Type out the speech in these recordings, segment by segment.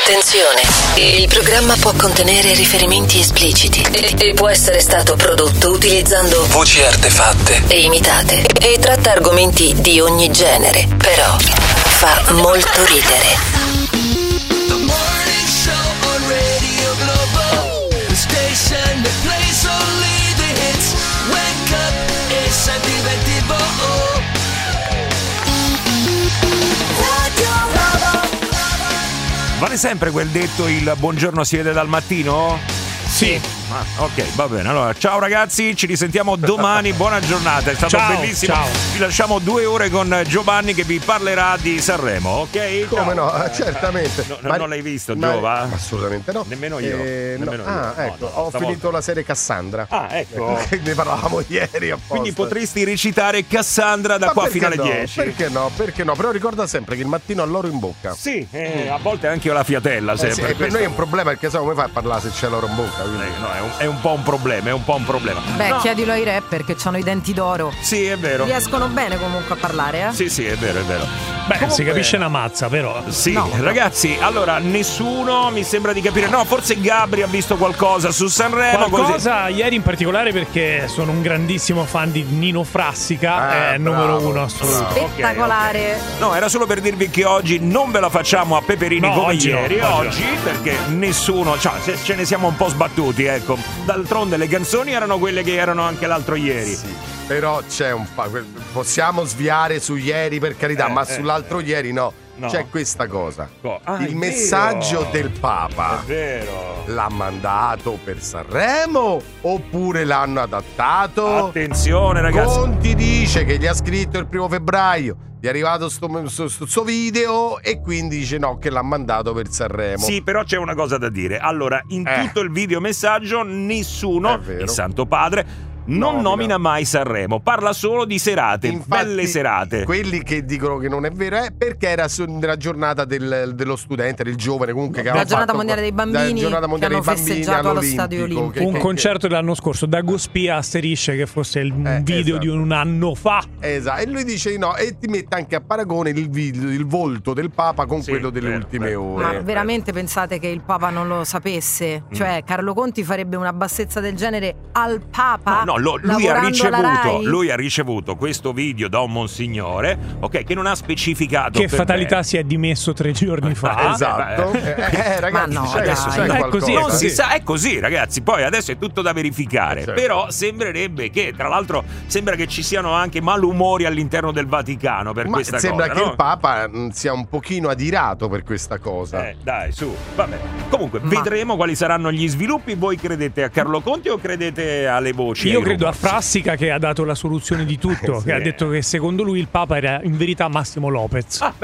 Attenzione, il programma può contenere riferimenti espliciti e può essere stato prodotto utilizzando voci artefatte e imitate e tratta argomenti di ogni genere, però fa molto ridere. Vale sempre quel detto, il buongiorno si vede dal mattino? Sì. Ok, va bene. Allora, ciao ragazzi, ci risentiamo domani. Buona giornata, è stato bellissimo. Ciao. Vi lasciamo 2 ore con Giovanni che vi parlerà di Sanremo, ok? Come no, certamente. Non l'hai visto, Giova? Assolutamente no. Nemmeno io. Nemmeno io. Ecco, ho finito la serie Cassandra. Ecco. Ne parlavamo ieri apposta. Quindi potresti recitare Cassandra da qua fino alle 10. Perché no? Però ricorda sempre che il mattino ha l'oro in bocca. Sì, a volte anche io la fiatella sempre. Sì, per noi è un problema perché sai come fai a parlare se c'è l'oro in bocca? No, è un po' un problema, Beh, no. Chiedilo ai rapper che hanno i denti d'oro. Sì, è vero. Riescono bene comunque a parlare, Sì, è vero. Beh, Comunque, si capisce una mazza, però. Sì, no. Ragazzi, allora nessuno mi sembra di capire. No, forse Gabri ha visto qualcosa su Sanremo. Qualcosa ieri in particolare perché sono un grandissimo fan di Nino Frassica, è numero 1 assoluto. Spettacolare. Okay. No, era solo per dirvi che oggi non ve la facciamo a peperini come oggi ieri. no, oggi perché nessuno, ce ne siamo un po' sbattuti, ecco. D'altronde le canzoni erano quelle che erano anche l'altro ieri. Sì. Però c'è possiamo sviare su ieri per carità, ma sull'altro ieri no. C'è questa cosa. Il messaggio del Papa. È vero. L'ha mandato per Sanremo oppure l'hanno adattato? Attenzione ragazzi. Conti dice che gli ha scritto il 1 febbraio. Gli è arrivato sto video e quindi dice no, che l'ha mandato per Sanremo. Sì, però c'è una cosa da dire. Allora, in tutto il videomessaggio nessuno, il Santo Padre, non nomina mai Sanremo, parla solo di serate, infatti, belle serate. Quelli che dicono che non è vero è perché era nella giornata dello studente, del giovane, comunque che la giornata mondiale dei bambini, che hanno festeggiato allo Stadio Olimpico. Un concerto dell'anno scorso, Dago Spia asterisce che fosse un video di un anno fa. Esatto, e lui dice no, e ti mette anche a paragone il volto del Papa con quello delle ultime ore. Ma veramente pensate che il Papa non lo sapesse? Cioè Carlo Conti farebbe una bassezza del genere al Papa? No, lui ha ricevuto questo video da un monsignore, ok, che non ha specificato che fatalità si è dimesso 3 giorni fa. Esatto. Ragazzi, ma no, adesso c'è è così, non si sa, è così ragazzi, poi adesso è tutto da verificare, certo. Però sembrerebbe che, tra l'altro, sembra che ci siano anche malumori all'interno del Vaticano per questa sembra cosa. Che il Papa sia un pochino adirato per questa cosa. Dai, su, vabbè. Comunque, vedremo quali saranno gli sviluppi. Voi credete a Carlo Conti o credete alle voci? Io credo a Frassica che ha dato la soluzione di tutto, che ha detto che secondo lui il Papa era in verità Massimo Lopez. Ha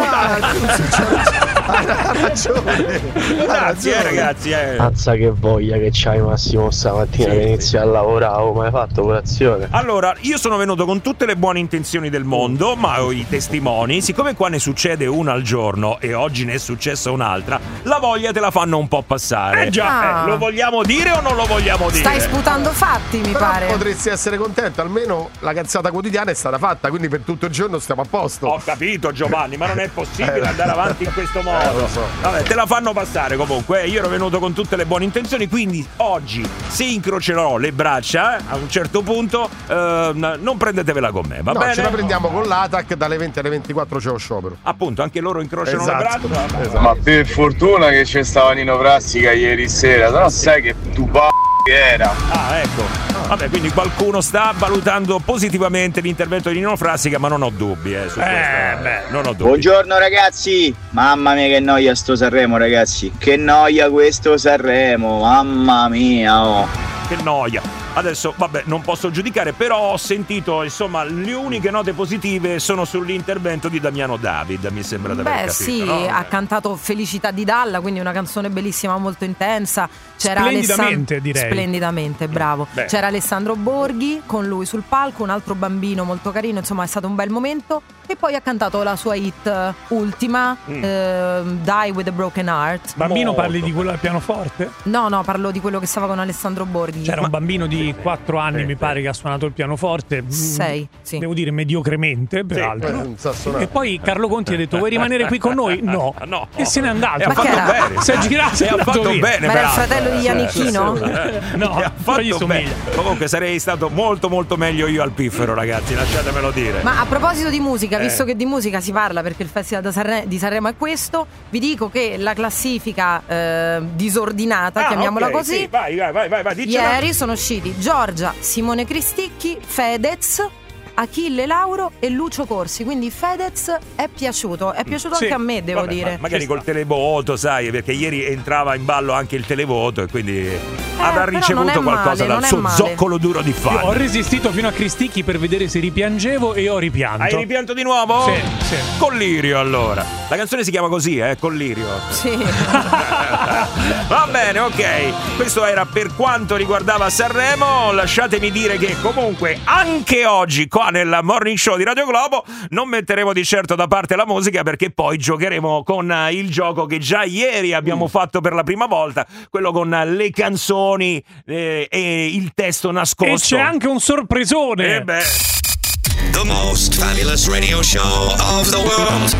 ragione. Grazie ragazzi. Mazza che voglia che c'hai Massimo stamattina che inizia a lavorare, ma hai fatto colazione? Allora, io sono venuto con tutte le buone intenzioni del mondo, ma ho i testimoni. Siccome qua ne succede una al giorno e oggi ne è successa un'altra, la voglia te la fanno un po' passare. Lo vogliamo dire o non lo vogliamo dire? Stai sputando fatti, mi pare. Potresti essere contento, almeno la cazzata quotidiana è stata fatta, quindi per tutto il giorno stiamo a posto. Ho capito Giovanni, ma non è possibile andare avanti in questo modo. Lo so. Vabbè, te la fanno passare comunque. Io ero venuto con tutte le buone intenzioni, quindi oggi se incrocerò le braccia a un certo punto non prendetevela con me, va bene? Ce la prendiamo con l'ATAC, dalle 20 alle 24 c'è lo sciopero. Appunto, anche loro incrociano le braccia. Esatto. Ma per fortuna che c'è stava Nino Frassica ieri sera, no? Sai che tu che era. Ecco. Vabbè, quindi qualcuno sta valutando positivamente l'intervento di Nino Frassica, ma non ho dubbi su questo. Non ho dubbi. Buongiorno ragazzi. Mamma mia che noia sto Sanremo, ragazzi. Che noia questo Sanremo. Mamma mia. Che noia. Adesso, vabbè, non posso giudicare, però ho sentito, insomma, le uniche note positive sono sull'intervento di Damiano David, mi sembra di aver capito. Sì, no? ha cantato Felicità di Dalla, quindi una canzone bellissima, molto intensa. C'era splendidamente, direi. Splendidamente, bravo. Beh. C'era Alessandro Borghi con lui sul palco, un altro bambino molto carino, insomma è stato un bel momento. e poi ha cantato la sua hit ultima, Die with a Broken Heart. Bambino, parli di quello al pianoforte? No, parlo di quello che stava con Alessandro Borghi. C'era un bambino di 4 anni, mi pare, che ha suonato il pianoforte. 6, sì. Devo dire mediocremente, peraltro. E poi Carlo Conti ha detto: vuoi rimanere qui con noi? No. E se n'è andato. Ha fatto bene. Si è girato e ha fatto bene. Ma era il fratello di Iannicchino? No, poi gli somiglia. Comunque sarei stato molto molto meglio io al piffero, ragazzi, lasciatemelo dire. Ma a proposito di musica, visto che di musica si parla perché il Festival di Sanremo è questo, vi dico che la classifica disordinata, chiamiamola così, sì, vai, ieri sono usciti Giorgia, Simone Cristicchi, Fedez, Achille Lauro e Lucio Corsi, quindi Fedez è piaciuto anche a me, devo dire. Magari col televoto, sai, perché ieri entrava in ballo anche il televoto e quindi avrà ricevuto qualcosa dal suo zoccolo duro di fan. Io ho resistito fino a Cristicchi per vedere se ripiangevo e ho ripianto. Hai ripianto di nuovo? Sì. Collirio, allora. La canzone si chiama così, Collirio. Sì. Va bene, ok. Questo era per quanto riguardava Sanremo. Lasciatemi dire che comunque anche oggi qua nel Morning Show di Radio Globo non metteremo di certo da parte la musica, perché poi giocheremo con il gioco che già ieri abbiamo fatto per la prima volta, quello con le canzoni e il testo nascosto. E c'è anche un sorpresone. The most fabulous radio show of the world.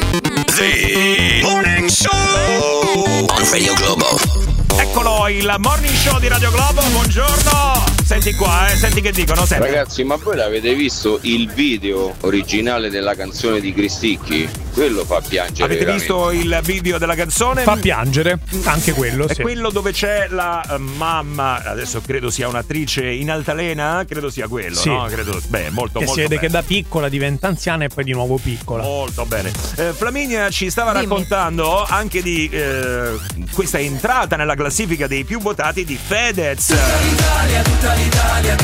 The Morning Show on Radio Globo. Eccolo, il Morning Show di Radio Globo, buongiorno. Senti qua, senti che dicono, senti. Ragazzi, ma voi l'avete visto il video originale della canzone di Cristicchi? Quello fa piangere. Avete veramente. visto il video della canzone? Fa piangere, anche quello, È sì. quello dove c'è la mamma, adesso credo sia un'attrice in altalena, credo sia quello, sì. no? Credo, molto che molto si vede bene. Che da piccola diventa anziana e poi di nuovo piccola. Molto bene. Flaminia ci stava raccontando anche di questa entrata nella classifica dei più votati di Fedez. Tutta l'Italia.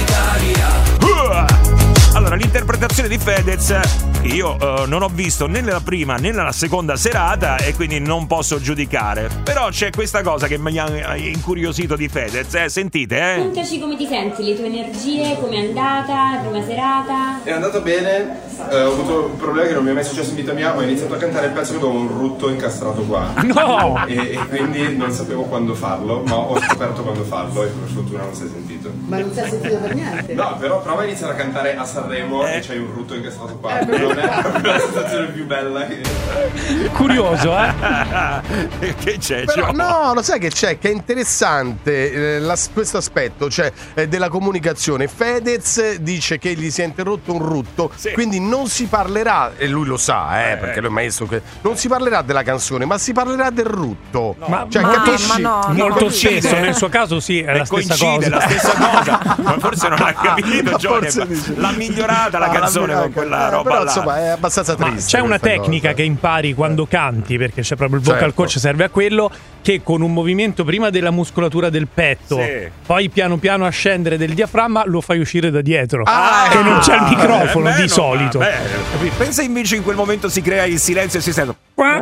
Allora, l'interpretazione di Fedez io non ho visto né nella prima né nella seconda serata e quindi non posso giudicare. Però c'è questa cosa che mi ha incuriosito di Fedez, sentite, Raccontaci come ti senti, le tue energie, come è andata, la prima serata. È andata bene, ho avuto un problema che non mi è mai successo in vita mia, ho iniziato a cantare il pezzo che avevo un rutto incastrato qua. No! E quindi non sapevo quando farlo, ma ho scoperto quando farlo e per fortuna non si è sentito. Ma non si è sentito per niente? No, però prova a iniziare a cantare a Sanremo e c'hai un rutto incastrato qua. Non è la sensazione più bella che... Curioso, Che c'è? Però, no, lo sai che c'è? Che è interessante questo aspetto, cioè della comunicazione. Fedez dice che gli si è interrotto un rutto, quindi non si parlerà, e lui lo sa, perché lui è maestro, non si parlerà della canzone, ma si parlerà del rutto. Capisci? Molto spesso, nel suo caso sì, è la stessa cosa. La stessa cosa, ma forse non ha capito, Giovanni. L'ha migliorata la canzone con quella roba però, là. Insomma, è abbastanza triste. C'è una tecnica che impari quando canti, perché c'è proprio il vocal coach, serve a quello, che con un movimento prima della muscolatura del petto, poi piano piano a scendere del diaframma, lo fai uscire da dietro, che non c'è il microfono di solito. Pensa invece in quel momento si crea il silenzio e si sente.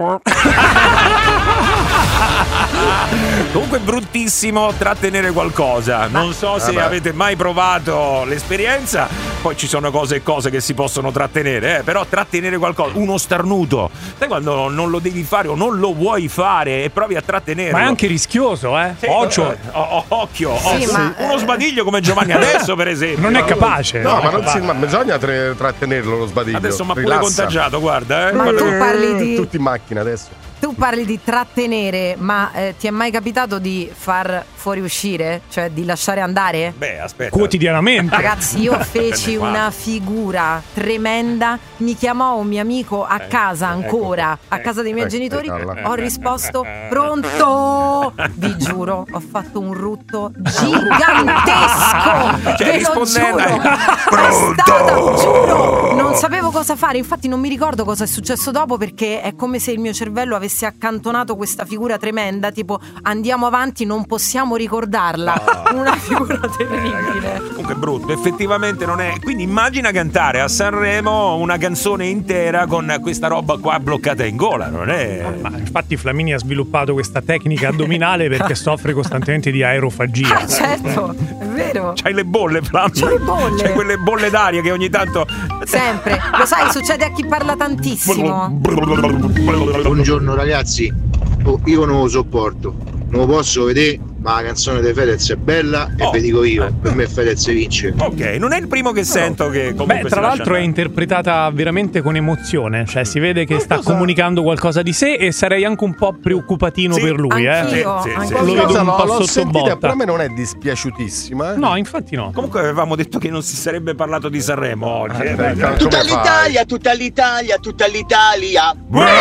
Comunque è bruttissimo trattenere qualcosa. Non so se avete mai provato l'esperienza. Poi ci sono cose e cose che si possono trattenere, però trattenere qualcosa, uno starnuto, sai quando non lo devi fare o non lo vuoi fare e provi a trattenerlo. Ma è anche rischioso, Occhio. Occhio. Uno sbadiglio come Giovanni adesso, per esempio. Non è capace. No, ma bisogna trattenerlo lo sbadiglio. Adesso ma pure contagiato, guarda. Ma tu parli di... Tutti in macchina adesso. Tu parli di trattenere, ma ti è mai capitato di far fuoriuscire? Cioè di lasciare andare? Beh, aspetta. Quotidianamente. Ragazzi, io feci una figura tremenda. Mi chiamò un mio amico a casa ancora, a casa dei miei genitori. Ho risposto, pronto? Vi giuro, ho fatto un rutto gigantesco. Ve lo giuro. Pronto? Giuro, non sapevo cosa fare. Infatti non mi ricordo cosa è successo dopo, perché è come se il mio cervello avesse accantonato questa figura tremenda, tipo andiamo avanti, non possiamo ricordarla. Una figura terribile. Comunque brutto, effettivamente non è. Quindi immagina cantare a Sanremo una canzone intera con questa roba qua bloccata in gola, non è? Ma infatti Flaminia ha sviluppato questa tecnica addominale perché soffre costantemente di aerofagia. Certo, è vero. C'hai le bolle, Flavio? C'ho le bolle. C'hai quelle bolle d'aria che ogni tanto... Sempre. Lo sai, succede a chi parla tantissimo. Buongiorno ragazzi. Io non lo sopporto. Non lo posso vedere, ma la canzone di Fedez è bella e vi dico io, per me Fedez vince. Ok, non è il primo che sento che comunque tra l'altro è interpretata veramente con emozione, cioè si vede che sta comunicando qualcosa di sé e sarei anche un po' preoccupatino per lui, anch'io. Lo vedo un po' l'ho sotto sentita, botta. però a me non è dispiaciutissima. No, infatti no. Comunque avevamo detto che non si sarebbe parlato di Sanremo oggi. Tutta l'Italia, tutta l'Italia, tutta l'Italia.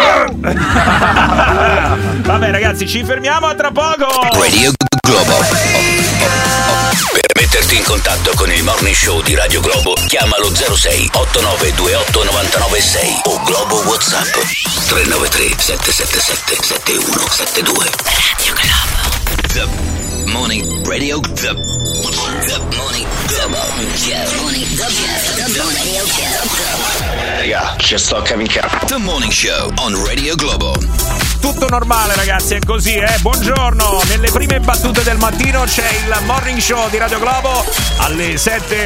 Vabbè ragazzi, ci fermiamo a tra poco. Radio Globo. Per metterti in contatto con il Morning Show di Radio Globo, chiamalo 06 8928 996 o Globo WhatsApp 393 777 7172. Radio Globo. The Morning Radio. The Morning Globo. The Morning Show. Raga, ci sto cavicando. The Morning Show on Radio Globo. Tutto normale ragazzi, è così, Buongiorno, nelle prime battute del mattino c'è il Morning Show di Radio Globo alle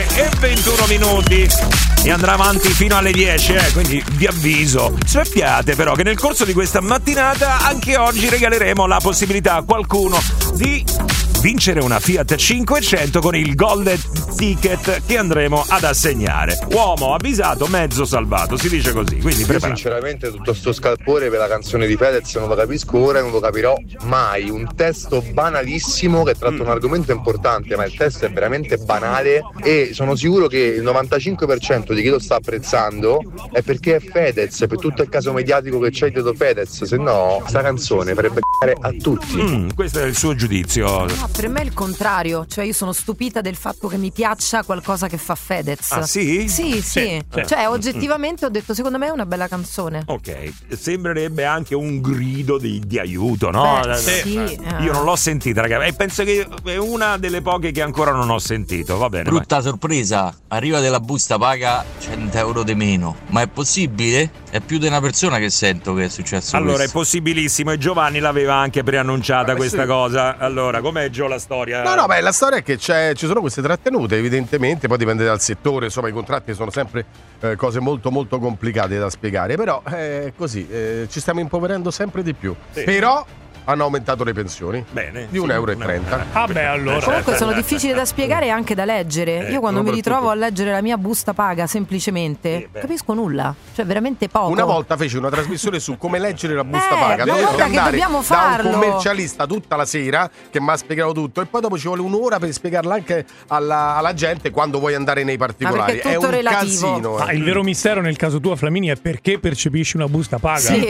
7:21 e andrà avanti fino alle 10, quindi vi avviso. Sappiate però che nel corso di questa mattinata anche oggi regaleremo la possibilità a qualcuno di vincere una Fiat 500 con il Golden Ticket che andremo ad assegnare. Uomo avvisato, mezzo salvato, si dice così, quindi preparato. Sinceramente tutto sto scalpore per la canzone di Fedez non lo capisco ora e non lo capirò mai. Un testo banalissimo che tratta un argomento importante, ma il testo è veramente banale e sono sicuro che il 95% di chi lo sta apprezzando è perché è Fedez, per tutto il caso mediatico che c'è dietro Fedez, se no sta canzone farebbe a tutti. Questo è il suo giudizio. No, per me è il contrario, cioè io sono stupita del fatto che mi piaccia qualcosa che fa Fedez. Ah sì? Sì. Cioè oggettivamente ho detto secondo me è una bella canzone. Ok, sembrerebbe anche un grido di aiuto, no? Beh, sì. Io non l'ho sentita, ragazzi, e penso che è una delle poche che ancora non ho sentito, va bene. Brutta sorpresa, arriva della busta, paga 100 euro di meno, ma è possibile? È più di una persona che sento che è successo allora questo. È possibilissimo e Giovanni l'aveva anche preannunciata questa cosa. Allora, com'è Gio la storia? No, la storia è che ci sono queste trattenute, evidentemente, poi dipende dal settore, insomma i contratti sono sempre cose molto molto complicate da spiegare, però è così, ci stiamo impoverendo sempre di più. Sì. Però hanno aumentato le pensioni. Bene, di 1,30 euro. Vabbè, allora. Comunque sono difficili da spiegare e anche da leggere. Io quando mi ritrovo a leggere la mia busta paga semplicemente capisco nulla, cioè veramente poco. Una volta feci una trasmissione su come leggere la busta paga. Dovevo andare da un commercialista tutta la sera che mi ha spiegato tutto e poi dopo ci vuole un'ora per spiegarla anche alla gente quando vuoi andare nei particolari. È un relativo. Casino. Il vero mistero nel caso tuo, Flaminia, è perché percepisci una busta paga. Sì,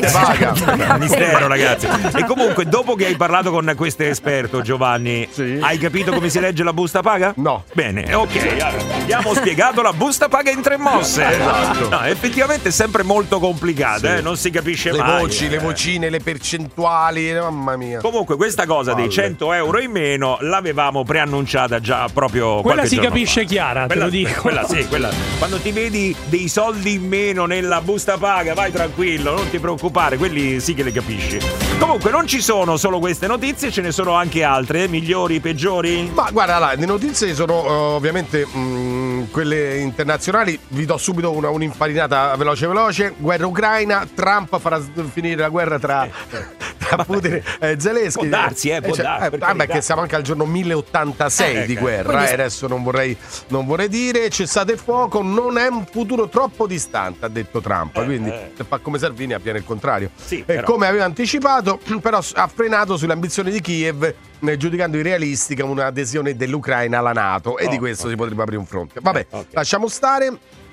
mistero, ragazzi. E comunque dopo che hai parlato con questo esperto, Giovanni, hai capito come si legge la busta paga? No. Bene, ok. Abbiamo spiegato la busta paga in 3 mosse. Esatto. No, effettivamente è sempre molto complicata, non si capisce le mai. Voci, le vocine, le percentuali, mamma mia. Comunque questa cosa dei 100 euro in meno l'avevamo preannunciata già proprio quella qualche si giorno capisce fa. chiara, te lo dico. Quella quando ti vedi dei soldi in meno nella busta paga, vai tranquillo, non ti preoccupare, quelli sì che le capisci. Comunque non ci sono solo queste notizie, ce ne sono anche altre, migliori, peggiori? Ma guarda, le notizie sono ovviamente quelle internazionali. Vi do subito un'infarinata veloce. Guerra ucraina, Trump farà finire la guerra tra Putin e Zelensky. Può darsi, perché siamo anche al giorno 1086 di guerra. Adesso non vorrei dire cessate il fuoco, non è un futuro troppo distante, ha detto Trump. Quindi se fa come Salvini avviene il contrario. Come aveva anticipato, però ha frenato sulle ambizioni di Kiev, giudicando irrealistica un'adesione dell'Ucraina alla NATO, e di questo si potrebbe aprire un fronte. Vabbè, lasciamo stare.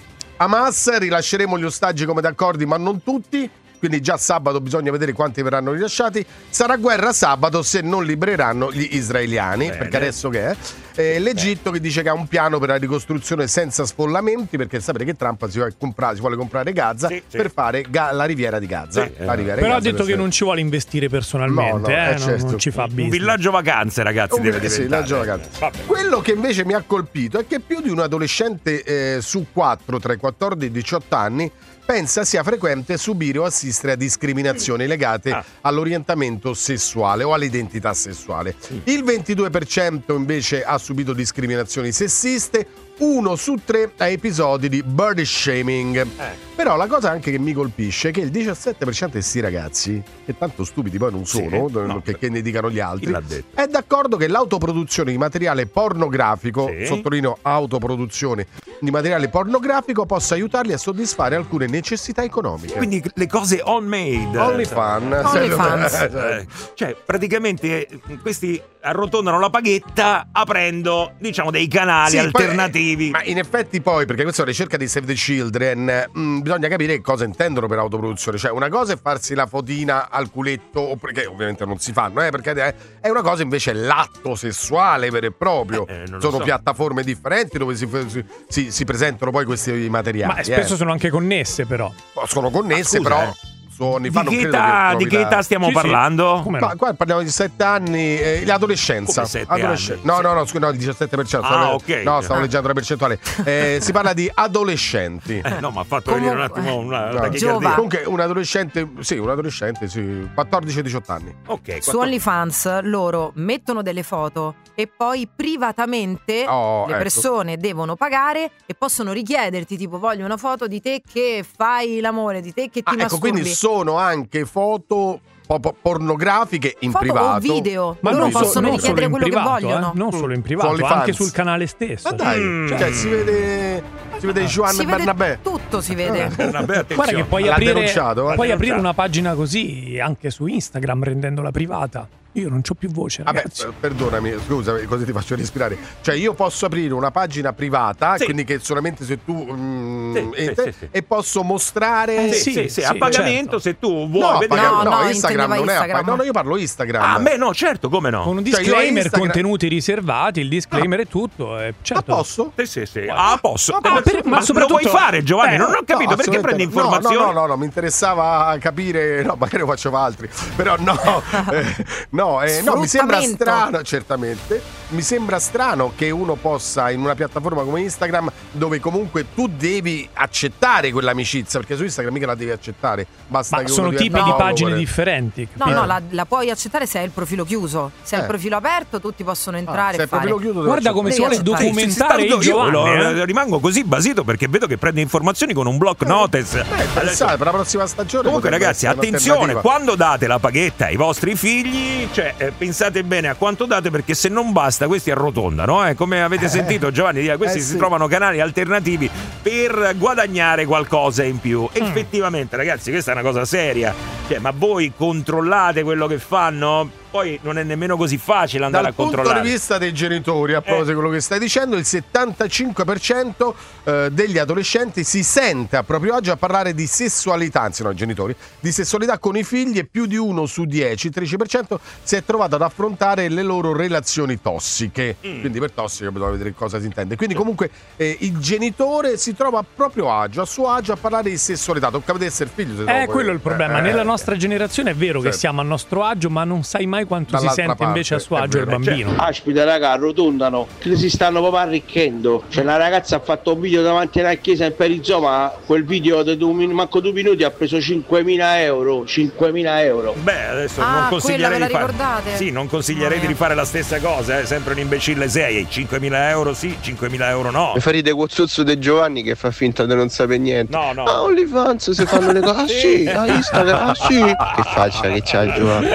Hamas, rilasceremo gli ostaggi come d'accordo, ma non tutti. Quindi già sabato bisogna vedere quanti verranno rilasciati. Sarà guerra sabato se non libereranno gli israeliani. Bene. Perché adesso che è? L'Egitto che dice che ha un piano per la ricostruzione senza sfollamenti, perché sapete che Trump si vuole comprare Gaza per fare la riviera di Gaza. Però ha detto che non ci vuole investire personalmente, certo. Non ci fa business. Un villaggio vacanze, ragazzi, deve diventare. Villaggio vacanze. Quello che invece mi ha colpito è che più di un adolescente su 4 tra i 14 e i 18 anni pensa sia frequente subire o assistere a discriminazioni legate all'orientamento sessuale o all'identità sessuale. Il 22% invece ha subito discriminazioni sessiste, 1 su 3 ha episodi di body shaming. Però la cosa anche che mi colpisce è che il 17% di questi ragazzi, che tanto stupidi poi non sono, che ne dicano gli altri, è d'accordo che l'autoproduzione di materiale pornografico, sottolineo autoproduzione di materiale pornografico, possa aiutarli a soddisfare alcune necessità economiche. Quindi le cose on-made. OnlyFans. Cioè, praticamente questi arrotondano la paghetta aprendo, diciamo, dei canali alternativi. Ma in effetti poi, perché questa è una ricerca di Save the Children, bisogna capire cosa intendono per autoproduzione. Cioè, una cosa è farsi la fotina al culetto, perché ovviamente non si fanno, perché è una cosa invece l'atto sessuale vero e proprio. Sono piattaforme differenti dove si presentano poi questi materiali. Ma spesso sono anche connesse, però. Sono connesse, però. Di che età stiamo parlando? Ma qua parliamo di 7 anni, l'adolescenza. Come 7 anni? No, il 17%. Stavo leggendo la percentuale. Si parla di adolescenti. No, ma ha fatto venire un attimo una comunque un adolescente, 14-18 anni. Ok. Su OnlyFans loro mettono delle foto e poi privatamente le persone devono pagare e possono richiederti, tipo, voglio una foto di te che fai l'amore, di te che ti masturbi. Quindi sono anche foto pornografiche in privato o video, ma loro possono richiedere quello che vogliono. Non solo in privato, anche sul canale stesso. Ma dai, cioè si vede Joan Bernabé. Tutto si vede. Guarda che puoi aprire una pagina così anche su Instagram rendendola privata. Io non c'ho più voce, ragazzi. Vabbè, perdonami, scusa, così ti faccio respirare. Cioè, io posso aprire una pagina privata, quindi che solamente se tu e posso mostrare a pagamento, certo. Se tu vuoi vedere. No, Instagram non è a pagamento. No, io parlo Instagram. No, certo, come no? Con un disclaimer, contenuti riservati, il disclaimer è tutto, certo. A posso? Sì. Posso. Ma lo vuoi fare, Giovanni? Non ho capito perché prendi informazioni. No, mi interessava capire, magari lo faccio altri. Però mi sembra strano, certamente. Mi sembra strano che uno possa, in una piattaforma come Instagram, dove comunque tu devi accettare quell'amicizia, perché su Instagram mica la devi accettare. Basta che sono tipi di pagine differenti. No, la puoi accettare se hai il profilo chiuso. Se hai il profilo aperto, tutti possono entrare e fare. Guarda come si vuole documentare il Giovanni. Rimango così basito perché vedo che prende informazioni con un block notice. Per la prossima stagione. Comunque, ragazzi, attenzione, quando date la paghetta ai vostri figli, pensate bene a quanto date, perché se non basta questi arrotondano, come avete sentito Giovanni dire, questi si trovano canali alternativi per guadagnare qualcosa in più. Effettivamente, ragazzi, questa è una cosa seria. Ma voi controllate quello che fanno? Poi non è nemmeno così facile andare a controllare. Dal punto di vista dei genitori, a proposito di quello che stai dicendo, il 75% degli adolescenti si sente a proprio agio a parlare di sessualità, anzi no, i genitori, di sessualità con i figli, e più di 1 su 10, 13%, si è trovato ad affrontare le loro relazioni tossiche. Quindi per tossiche bisogna vedere cosa si intende. Quindi comunque il genitore si trova a proprio agio, a suo agio a parlare di sessualità. Tocca vedere se il figlio quello è il problema. Nella nostra generazione è vero che siamo a nostro agio, ma non sai mai quanto si sente invece a suo agio il bambino. Aspita, raga, arrotondano, che si stanno proprio arricchendo. Una ragazza ha fatto un video davanti alla chiesa in Perizoma, quel video di manco 2 minuti ha preso 5.000 euro. 5.000 euro. Beh, adesso non consiglierei di fare. Sì, non consiglierei di rifare la stessa cosa, sempre un imbecille sei. 5.000 euro sì, 5.000 euro no. Mi farete quozzuzzo di Giovanni che fa finta di non sapere niente. No. OnlyFans si fanno le cose. Sì, a Instagram, sì. Che faccia che c'ha il Giovanni.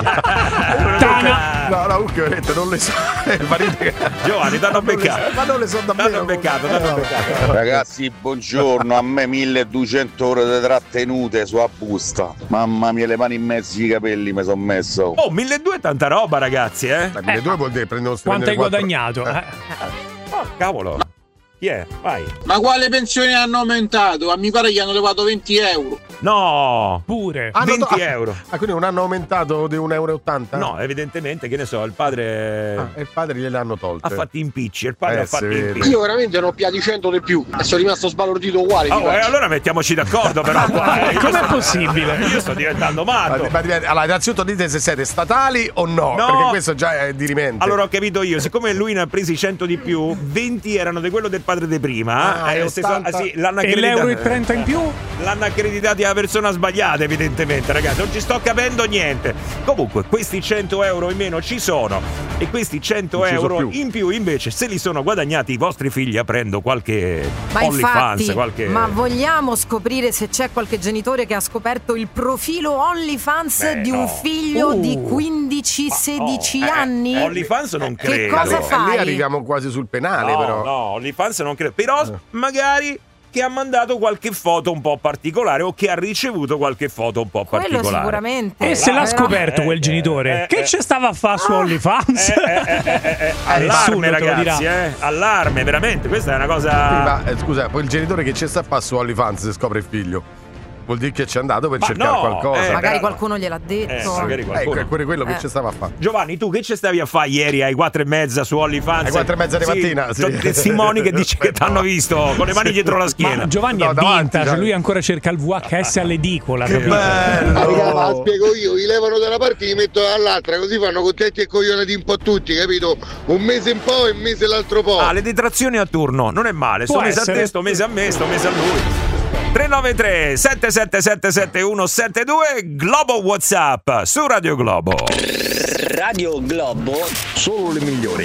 No, comunque veramente non le so. Giovanni, t'hanno beccato. Ma non le so davvero. T'hanno beccato. Ragazzi, buongiorno. A me 1200 ore di trattenute sulla busta. Mamma mia, le mani in mezzo ai capelli mi sono messo. 1.200 è tanta roba, ragazzi, 1.200 vuol dire prendere quanto hai guadagnato? Cavolo. Chi è? Vai. Ma quale pensione hanno aumentato? A mio pare gli hanno levato 20 euro. No, pure 20 euro. Quindi non hanno aumentato di 1,80 euro? No, evidentemente, che ne so, il padre. Il padre gliel'hanno tolte. Ha fatto impicci. Il padre ha fatto impicci. Io veramente ne ho più di 100 di più. E sono rimasto sbalordito uguale. Allora mettiamoci d'accordo, però. Com'è possibile? Io sto diventando matto. Allora, innanzitutto dite se siete statali o no. Perché questo già è dirimente. Allora ho capito io. Siccome lui ne ha presi 100 di più, 20 erano di quello del padre di prima. L'hanno e l'euro e 30 in più? L'hanno accreditati la persona sbagliata, evidentemente, ragazzi. Non ci sto capendo niente. Comunque, questi 100 euro in meno ci sono. E questi 100 euro in più, invece, se li sono guadagnati i vostri figli aprendo qualche OnlyFans. Ma vogliamo scoprire se c'è qualche genitore che ha scoperto il profilo OnlyFans di un figlio di 15-16 anni? OnlyFans non credo. Che cosa fai? Lì arriviamo quasi sul penale, però. No, OnlyFans non credo. Però magari che ha mandato qualche foto un po' particolare o che ha ricevuto qualche foto un po' particolare. Quello sicuramente. E se l'ha scoperto quel genitore, che ci stava a fare su OnlyFans? Allarme, ragazzi, allarme, veramente. Questa è una cosa. Scusa, poi il genitore che ci sta a fare su OnlyFans se scopre il figlio. Vuol dire che ci è andato per cercare qualcosa. Magari qualcuno gliel'ha detto. Magari qualcuno. Ecco, è quello che ci stava a fare. Giovanni, tu che ci stavi a fare ieri ai 4:30 su OnlyFans? Alle 4:30 di mattina? Sono testimoni che dice che ti hanno visto con le mani dietro la schiena. Ma Giovanni è vintage, lui ancora cerca il VHS all'edicola. Che bello! Ma spiego io, li levano da una parte e li mettono dall'altra, così fanno contenti e coglionati un po' tutti, capito? Un mese un po' e un mese l'altro po'. Le detrazioni a turno, non è male. Sto mese a te, sto mese a me, sto mese a lui. 393 777 7172 Globo WhatsApp su Radio Globo. Radio Globo, solo le migliori.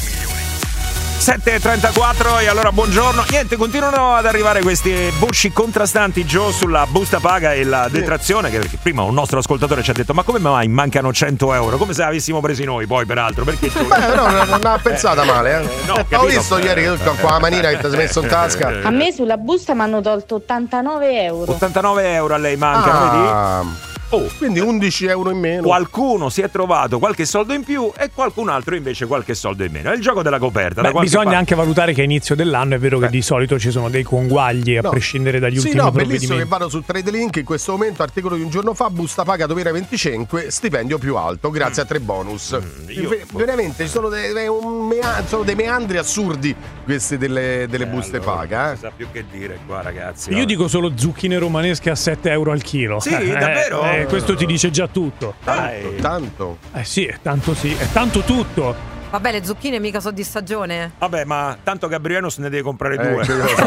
7:34 e allora buongiorno. Niente, continuano ad arrivare questi voci contrastanti, Gio, sulla busta paga e la detrazione, che prima un nostro ascoltatore ci ha detto: ma come mai mancano 100 euro? Come se avessimo presi noi poi, peraltro, perché tu... non ha pensata male, ho visto ieri che con la manina che ti sei messo in tasca. A me sulla busta mi hanno tolto 89 euro. 89 euro a lei mancano, vedi? Quindi 11 euro in meno. Qualcuno si è trovato qualche soldo in più e qualcun altro invece qualche soldo in meno. È il gioco della coperta. Bisogna anche valutare che a inizio dell'anno è vero che di solito ci sono dei conguagli a prescindere dagli ultimi provvedimenti. Bellissimo che vado su TradeLink in questo momento, articolo di un giorno fa, busta paga 2025, stipendio più alto grazie a 3 bonus. Veramente ci sono dei meandri assurdi questi delle buste paga. Non sa più che dire qua, ragazzi. Io dico solo zucchine romanesche a 7 euro al chilo. Sì, davvero? Questo ti dice già tutto. Tanto. Sì, è tanto tutto. Vabbè, le zucchine mica sono di stagione. Vabbè, ma tanto Gabriano se ne deve comprare 2.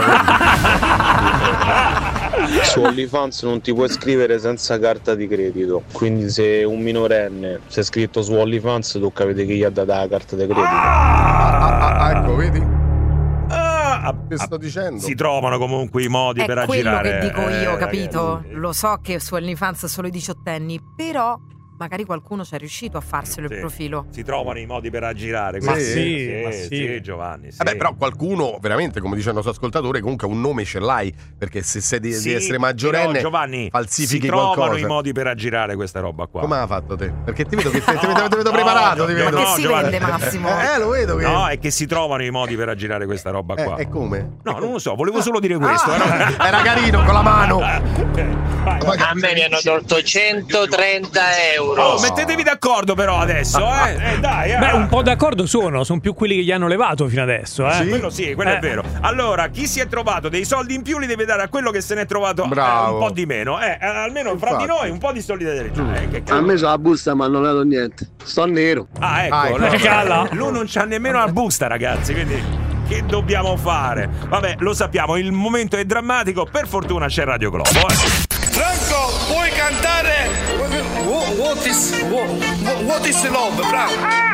Su OnlyFans non ti puoi iscrivere senza carta di credito. Quindi se un minorenne si è iscritto su OnlyFans, tocca vedere chi gli ha dato la carta di credito. Ecco, vedi? Che sto dicendo? Si trovano comunque i modi per aggirare. È quello che dico io, capito? Ragazzi. Lo so che su OnlyFans solo i 18enni, però magari qualcuno ci è riuscito a farselo il profilo. Si trovano i modi per aggirare. Ma sì, Giovanni. Sì. Vabbè, però qualcuno, veramente, come dice il nostro ascoltatore, comunque un nome ce l'hai, perché se sei di essere maggiorenne, Giovanni, falsifichi si trovano qualcosa. I modi per aggirare questa roba qua. Come l'ha fatto te? Perché ti vedo che ti vedo preparato. Che si vende, Massimo? Lo vedo che... No, è che si trovano i modi per aggirare questa roba qua. E come? No, non lo so, volevo solo dire questo. Era carino, con la mano. A me mi hanno tolto 130 euro. Mettetevi d'accordo però adesso, dai. Beh, un po' d'accordo sono più quelli che gli hanno levato fino adesso, Sì, quello è vero. Allora, chi si è trovato dei soldi in più li deve dare a quello che se ne è trovato un po' di meno. Almeno fra di noi un po' di solidarietà. A me sulla busta mi hanno dato niente. Sto nero. Ecco. Lui non c'ha nemmeno la busta, ragazzi, quindi che dobbiamo fare? Vabbè, lo sappiamo, il momento è drammatico, per fortuna c'è Radio Globo. Franco, puoi cantare What is love, Franco?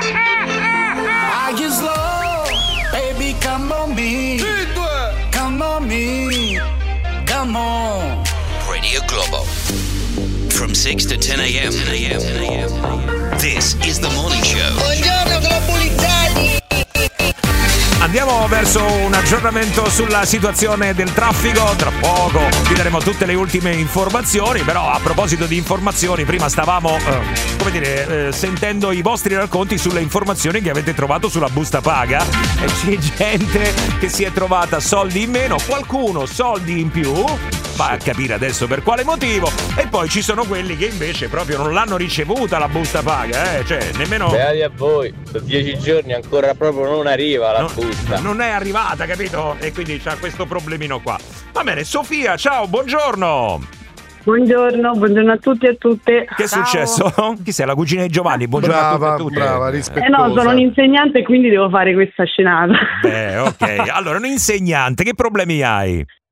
I just love, baby, come on me. Come on me. Come on. Radio Globo. From 6 to 10 a.m. This is the morning show. Buongiorno, globalizzati. Andiamo verso un aggiornamento sulla situazione del traffico. Tra poco vi daremo tutte le ultime informazioni. Però a proposito di informazioni, prima stavamo sentendo i vostri racconti sulle informazioni che avete trovato sulla busta paga. E c'è gente che si è trovata soldi in meno, qualcuno soldi in più, va a capire adesso per quale motivo. E poi ci sono quelli che invece proprio non l'hanno ricevuta la busta paga, cioè nemmeno. Beati a voi, da 10 giorni ancora proprio non arriva la busta. Non è arrivata, capito? E quindi c'ha questo problemino qua. Va bene, Sofia, ciao, buongiorno. Buongiorno a tutti e a tutte. Che è successo? Chi sei? La cugina di Giovanni? Buongiorno a tutti. Brava, rispettosa. No, sono un insegnante e quindi devo fare questa scenata. Beh, ok. Allora, un insegnante, che problemi hai?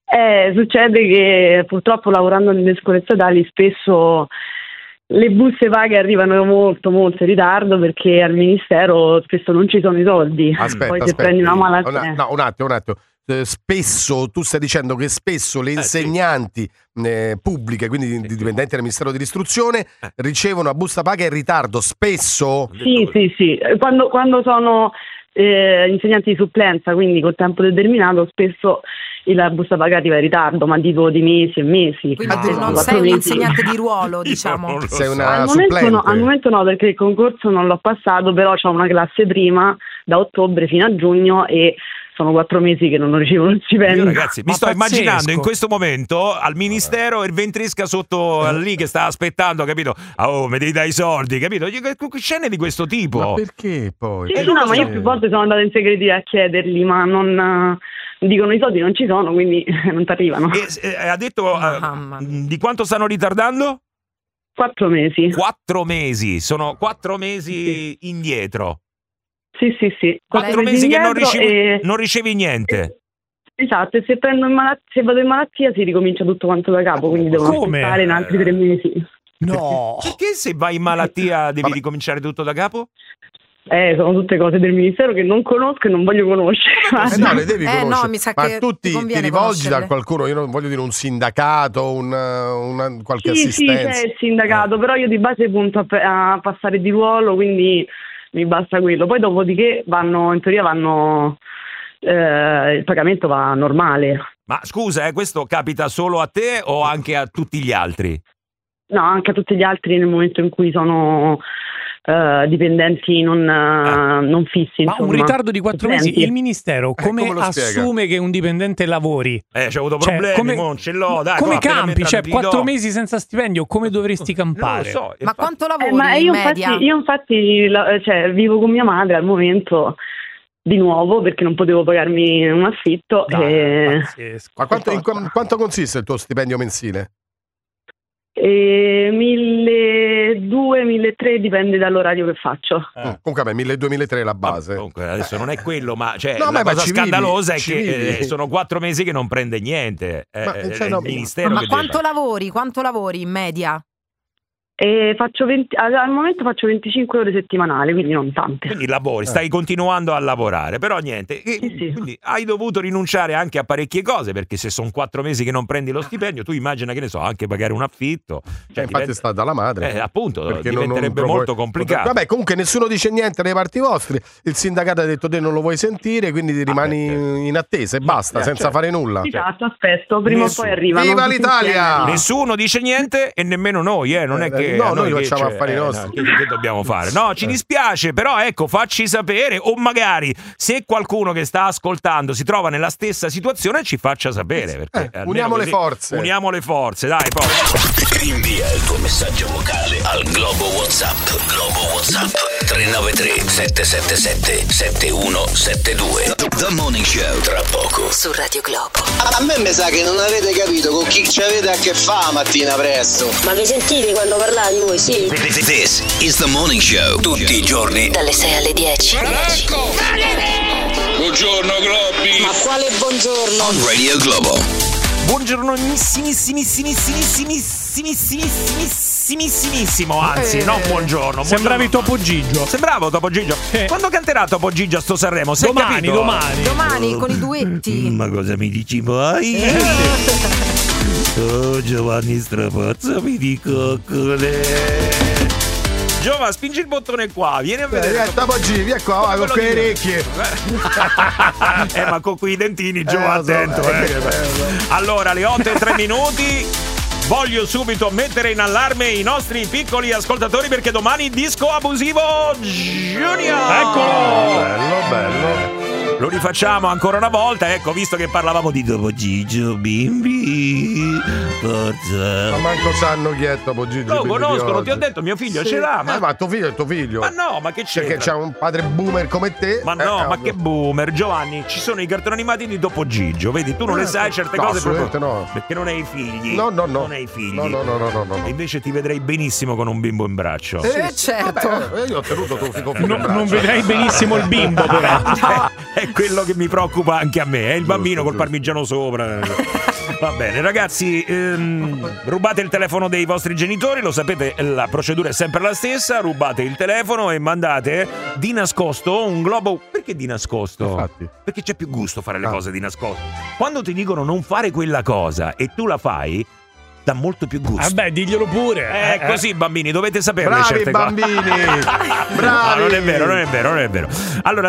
Succede che purtroppo lavorando nelle scuole statali spesso le buste paga arrivano molto molto in ritardo perché al ministero spesso non ci sono i soldi. Poi se prendi una malattia. No, un attimo. Spesso tu stai dicendo che spesso le insegnanti pubbliche, quindi dipendenti del Ministero dell'Istruzione, ricevono una busta paga in ritardo. Spesso? Sì. Quando sono insegnanti di supplenza, quindi col tempo determinato, spesso la busta paga arriva in ritardo, ma tipo di mesi e mesi. Quindi non sei un insegnante di ruolo, diciamo. Sei una al momento no, perché il concorso non l'ho passato, però ho una classe prima da ottobre fino a giugno e sono 4 mesi che non ricevo lo stipendio. Io, ragazzi, mi sto immaginando in questo momento al ministero il ventrisca sotto lì che sta aspettando, capito? Oh, mi devi dare i soldi, capito? Scene di questo tipo. Ma perché poi? Sì, ma io più volte sono andata in segreteria a chiederli, ma non dicono i soldi non ci sono, quindi non ti arrivano. Ha detto di quanto stanno ritardando? 4 mesi. 4 mesi, sono 4 mesi indietro. Sì. 4 mesi che non ricevi niente. Esatto, e se vado in malattia si ricomincia tutto quanto da capo, quindi devo aspettare in altri 3 mesi. No! Perché se vai in malattia devi ricominciare tutto da capo? Sono tutte cose del ministero che non conosco e non voglio conoscere. No, le devi conoscere. No, mi sa che tu ti rivolgi da qualcuno, io non voglio dire un sindacato, qualche assistenza. Sì, c'è il sindacato, però io di base punto a passare di ruolo, quindi mi basta quello. Poi dopodiché il pagamento va normale. Ma scusa, questo capita solo a te o anche a tutti gli altri? No, anche a tutti gli altri nel momento in cui sono dipendenti non fissi. Ma insomma, un ritardo di 4 mesi, il ministero come assume spiega? che un dipendente lavori? C'ho avuto problemi, non ce l'ho, dai. Come campi? 4 mesi senza stipendio, come dovresti campare? Non lo so, ma quanto lavori in media? Io infatti vivo con mia madre al momento di nuovo perché non potevo pagarmi un affitto. Ma quanto consiste il tuo stipendio mensile? 1.200-1.300 dipende dall'orario che faccio. Comunque 1.200-1.300 la base. Comunque adesso non è quello, ma la cosa scandalosa è che sono 4 mesi che non prende niente. Il ministero. Ma quanto lavori in media? Al momento faccio 25 ore settimanali, quindi non tante. Quindi lavori, stai continuando a lavorare, però niente. Sì. Quindi hai dovuto rinunciare anche a parecchie cose, perché se sono 4 mesi che non prendi lo stipendio, tu immagina, che ne so, anche pagare un affitto. Infatti sta dalla madre. Appunto, perché diventerebbe molto complicato. Vabbè, comunque nessuno dice niente dai parti vostri. Il sindacato ha detto te non lo vuoi sentire, quindi ti rimani in attesa e basta, senza fare nulla. Esatto, aspetto, prima o poi arriva. Viva l'Italia! Nessuno dice niente e nemmeno noi, non è che noi facciamo affari nostri. Che dobbiamo fare? No, ci dispiace, però ecco, facci sapere, o magari se qualcuno che sta ascoltando si trova nella stessa situazione ci faccia sapere, perché uniamo le forze. Uniamo le forze, dai, poi. Invia il tuo messaggio vocale al Globo WhatsApp 393 777 7172. The Morning Show, tra poco su Radio Globo. A me mi sa che non avete capito con chi ci avete a che fare mattina presto. Ma vi sentite quando parlate voi, sì? This is The Morning Show. Tutti i giorni dalle 6 alle 10. Buongiorno Globi. Ma quale buongiorno? on Radio Globo. Buongiornissimissimo, anzi, non buongiorno. Sembravi Topo Gigio. Sembravo Topo Gigio. Quando canterà Topo Gigio a sto Sanremo? Domani con i duetti. Ma cosa mi dici mai? Oh, Giovanni Strapazza, mi dico Giova, spingi il bottone qua, vieni a vedere. Topo G, via qua, con quelle orecchie. Ma con quei dentini, Giova, attento. Allora, alle 8:03. Voglio subito mettere in allarme i nostri piccoli ascoltatori perché domani disco abusivo Junior. Eccolo! Bello. Lo rifacciamo ancora una volta, ecco, visto che parlavamo di Topo Gigio, bimbi, forza. Ma manco sanno chi è Topo Gigio. Lo conoscono, ti ho detto, mio figlio ce l'ha. Ma tuo figlio è tuo figlio. Ma no, ma che c'è? Perché c'è un padre boomer come te. Ma no, ma che boomer, Giovanni, ci sono i cartoni animati di Topo Gigio, vedi, tu non le sai certe cose proprio. No. Perché non hai figli. No. Non hai figli. No. E invece ti vedrei benissimo con un bimbo in braccio. Certo. Vabbè, io ho tenuto tuo figlio in braccio. Non vedrai benissimo il bimbo, però. È quello che mi preoccupa anche a me, il bambino col parmigiano sopra. Va bene, ragazzi, rubate il telefono dei vostri genitori, lo sapete, la procedura è sempre la stessa, rubate il telefono e mandate di nascosto un globo. Perché di nascosto? Infatti. Perché c'è più gusto fare le cose di nascosto. Quando ti dicono non fare quella cosa e tu la fai, dà molto più gusto. Vabbè, diglielo pure. Così, bambini, dovete saperle Bravi certe bambini. No, Bravi. non è vero. Allora,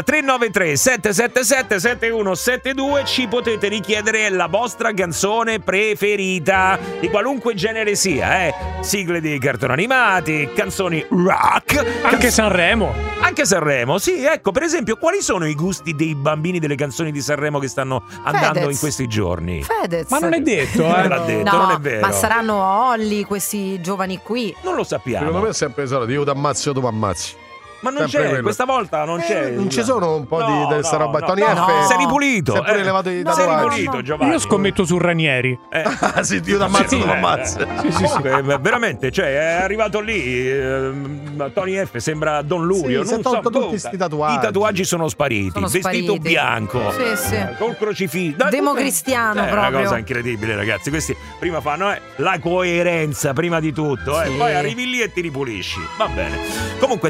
393-777-7172, ci potete richiedere la vostra canzone preferita, di qualunque genere sia, sigle di cartoni animati, canzoni rock. Anche Sanremo. Anche Sanremo, sì, ecco, per esempio, quali sono i gusti dei bambini delle canzoni di Sanremo che stanno andando Fedez. in questi giorni? Fedez. Ma non è detto, Non l'ha detto, No, non è vero. ma saranno Olli questi giovani qui. Non lo sappiamo. Secondo me è sempre il solito, io ti ammazzo, tu mi ammazzi. Ma non Sempre c'è, quello. questa volta non c'è. Non ci sono un po' di questa roba. Tony no, F. sei ripulito. Si è pure levato i sei tatuaggi. ripulito, Giovanni. Io scommetto su Ranieri. Sì, io ti ammazzo, tu mi ammazzi. Comunque, veramente, cioè, è arrivato lì. Tony F sembra Don Lurio. Sì, si è tolto tutti questi tatuaggi. I tatuaggi sono spariti. Sono Vestito spariti. bianco. Sì. Col crocifisso. Democristiano È proprio. una cosa incredibile, ragazzi. Questi prima fanno la coerenza, prima di tutto. Sì. Poi arrivi lì e ti ripulisci. Va bene. Comunque,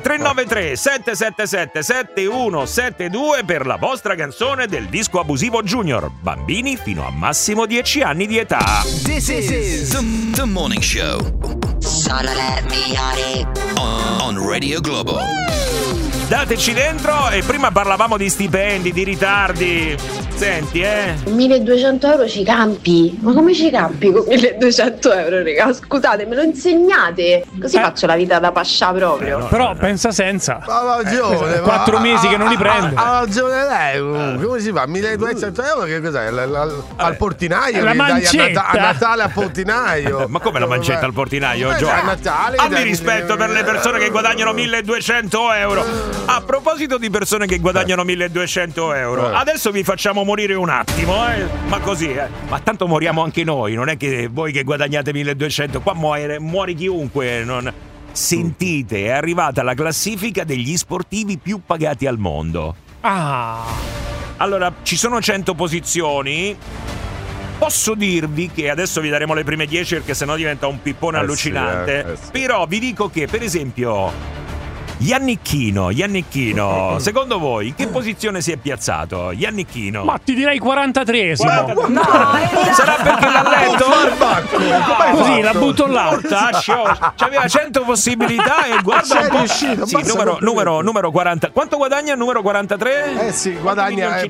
393-777-7172 per la vostra canzone del disco abusivo Junior. Bambini fino a massimo 10 anni di età. This is the morning show. Solo le migliori. On Radio Globo. Dateci dentro. E prima parlavamo di stipendi, di ritardi. Senti, 1200 euro ci campi? Ma come ci campi con 1200 euro, raga? Scusate, me lo insegnate? Così faccio la vita da pascià proprio. Però pensa senza. Ha ragione. 4 mesi che non li prende. Ha ragione lei. Come si fa? 1200 euro che cos'è? Al portinaio? La Li dai mancetta. a Natale al portinaio. Ma come la mancetta al portinaio? A Giovanni? Natale. Abbi rispetto per le persone che guadagnano 1200 euro. A proposito di persone che guadagnano 1200 euro, adesso vi facciamo morire un attimo, ma così, ma tanto moriamo anche noi, non è che voi che guadagnate 1200, qua muore chiunque. Sentite, è arrivata la classifica degli sportivi più pagati al mondo. Allora, ci sono 100 posizioni. Posso dirvi che adesso vi daremo le prime 10 perché sennò diventa un pippone allucinante. sì. Però vi dico che, per esempio, Giannicchino, secondo voi in che posizione si è piazzato? Giannicchino? Ma ti direi 43esimo. No, sarà perché l'ha letto? Così la butto là. Mortaccio, c'aveva 100 possibilità e guarda un po'. riuscito, Sì, basta numero 40. Quanto guadagna il numero 43? Sì, guadagna Un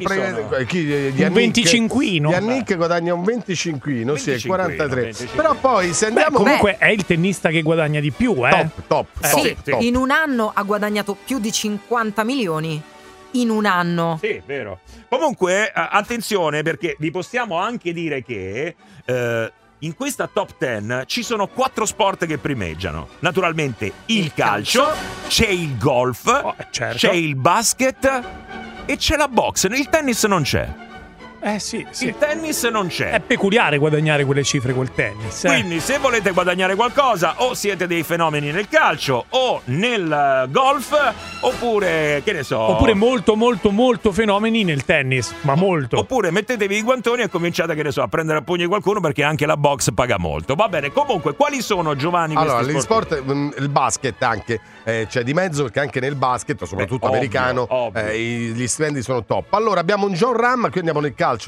25ino. Yannick guadagna un 25ino, sì, è 43. Però poi se andiamo comunque è il tennista che guadagna di più, top. Sì, in un anno ha guadagnato più di 50 milioni. In un anno. Sì, vero. Comunque, attenzione, perché vi possiamo anche dire che in questa top 10 ci sono 4 sport che primeggiano. Naturalmente il calcio, c'è il golf, certo. c'è il basket e c'è la boxe. Il tennis non c'è. Sì. Il tennis non c'è. È peculiare guadagnare quelle cifre col tennis. Quindi se volete guadagnare qualcosa, o siete dei fenomeni nel calcio o nel golf, oppure che ne so, oppure molto fenomeni nel tennis, ma molto. Oppure mettetevi i guantoni e cominciate, che ne so, a prendere a pugni qualcuno, perché anche la box paga molto. Va bene. Comunque, quali sono, Giovanni, allora, questi gli sport, il basket anche c'è di mezzo, perché anche nel basket, soprattutto americano, gli stipendi sono top. Allora abbiamo un John Ram, qui andiamo nel calcio,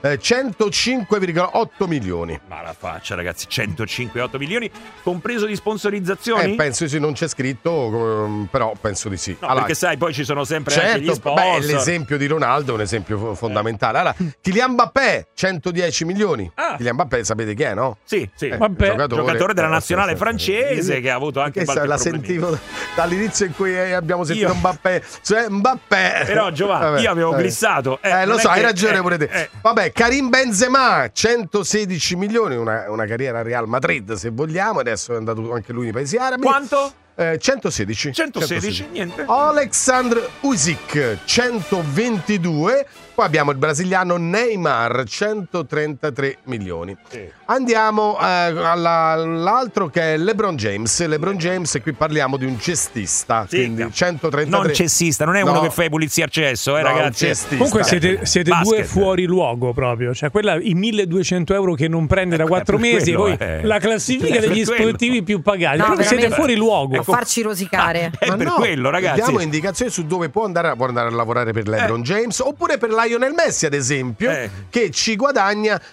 105,8 milioni. Ma la faccia, ragazzi, 105,8 milioni, compreso di sponsorizzazioni? Penso sì, non c'è scritto, però penso di sì. No, allora, perché sai, poi ci sono sempre anche gli sponsor. L'esempio di Ronaldo è un esempio fondamentale. Allora, Kylian Mbappé, 110 milioni. Kylian Mbappé sapete chi è, no? Sì. Giocatore della nazionale francese, che ha avuto anche qualche la problemino. sentivo dall'inizio in cui abbiamo sentito Mbappé. Cioè Mbappé. Però Giovanni, io avevo glissato. Lo so, hai ragione pure te. Vabbè, Karim Benzema, 116 milioni, una carriera a Real Madrid, se vogliamo. Adesso è andato anche lui nei paesi arabi. Quanto? 116. Niente. Alexandr Usyk 122. Poi abbiamo il brasiliano Neymar 133 milioni. Sì. Andiamo all'altro che è LeBron James. LeBron James, qui parliamo di un cestista, Sì, quindi 133. Non cestista, non è uno che fa pulizia al cesso, ragazzi. Comunque siete Basket. due fuori luogo proprio, cioè quella i 1.200 euro che non prende da 4 mesi, poi la classifica degli sportivi più pagati. No, Proprio siete fuori luogo. A farci rosicare. È per quello, ragazzi. Diamo indicazioni su dove può andare a lavorare per LeBron James, oppure per Lionel Messi, ad esempio, che ci guadagna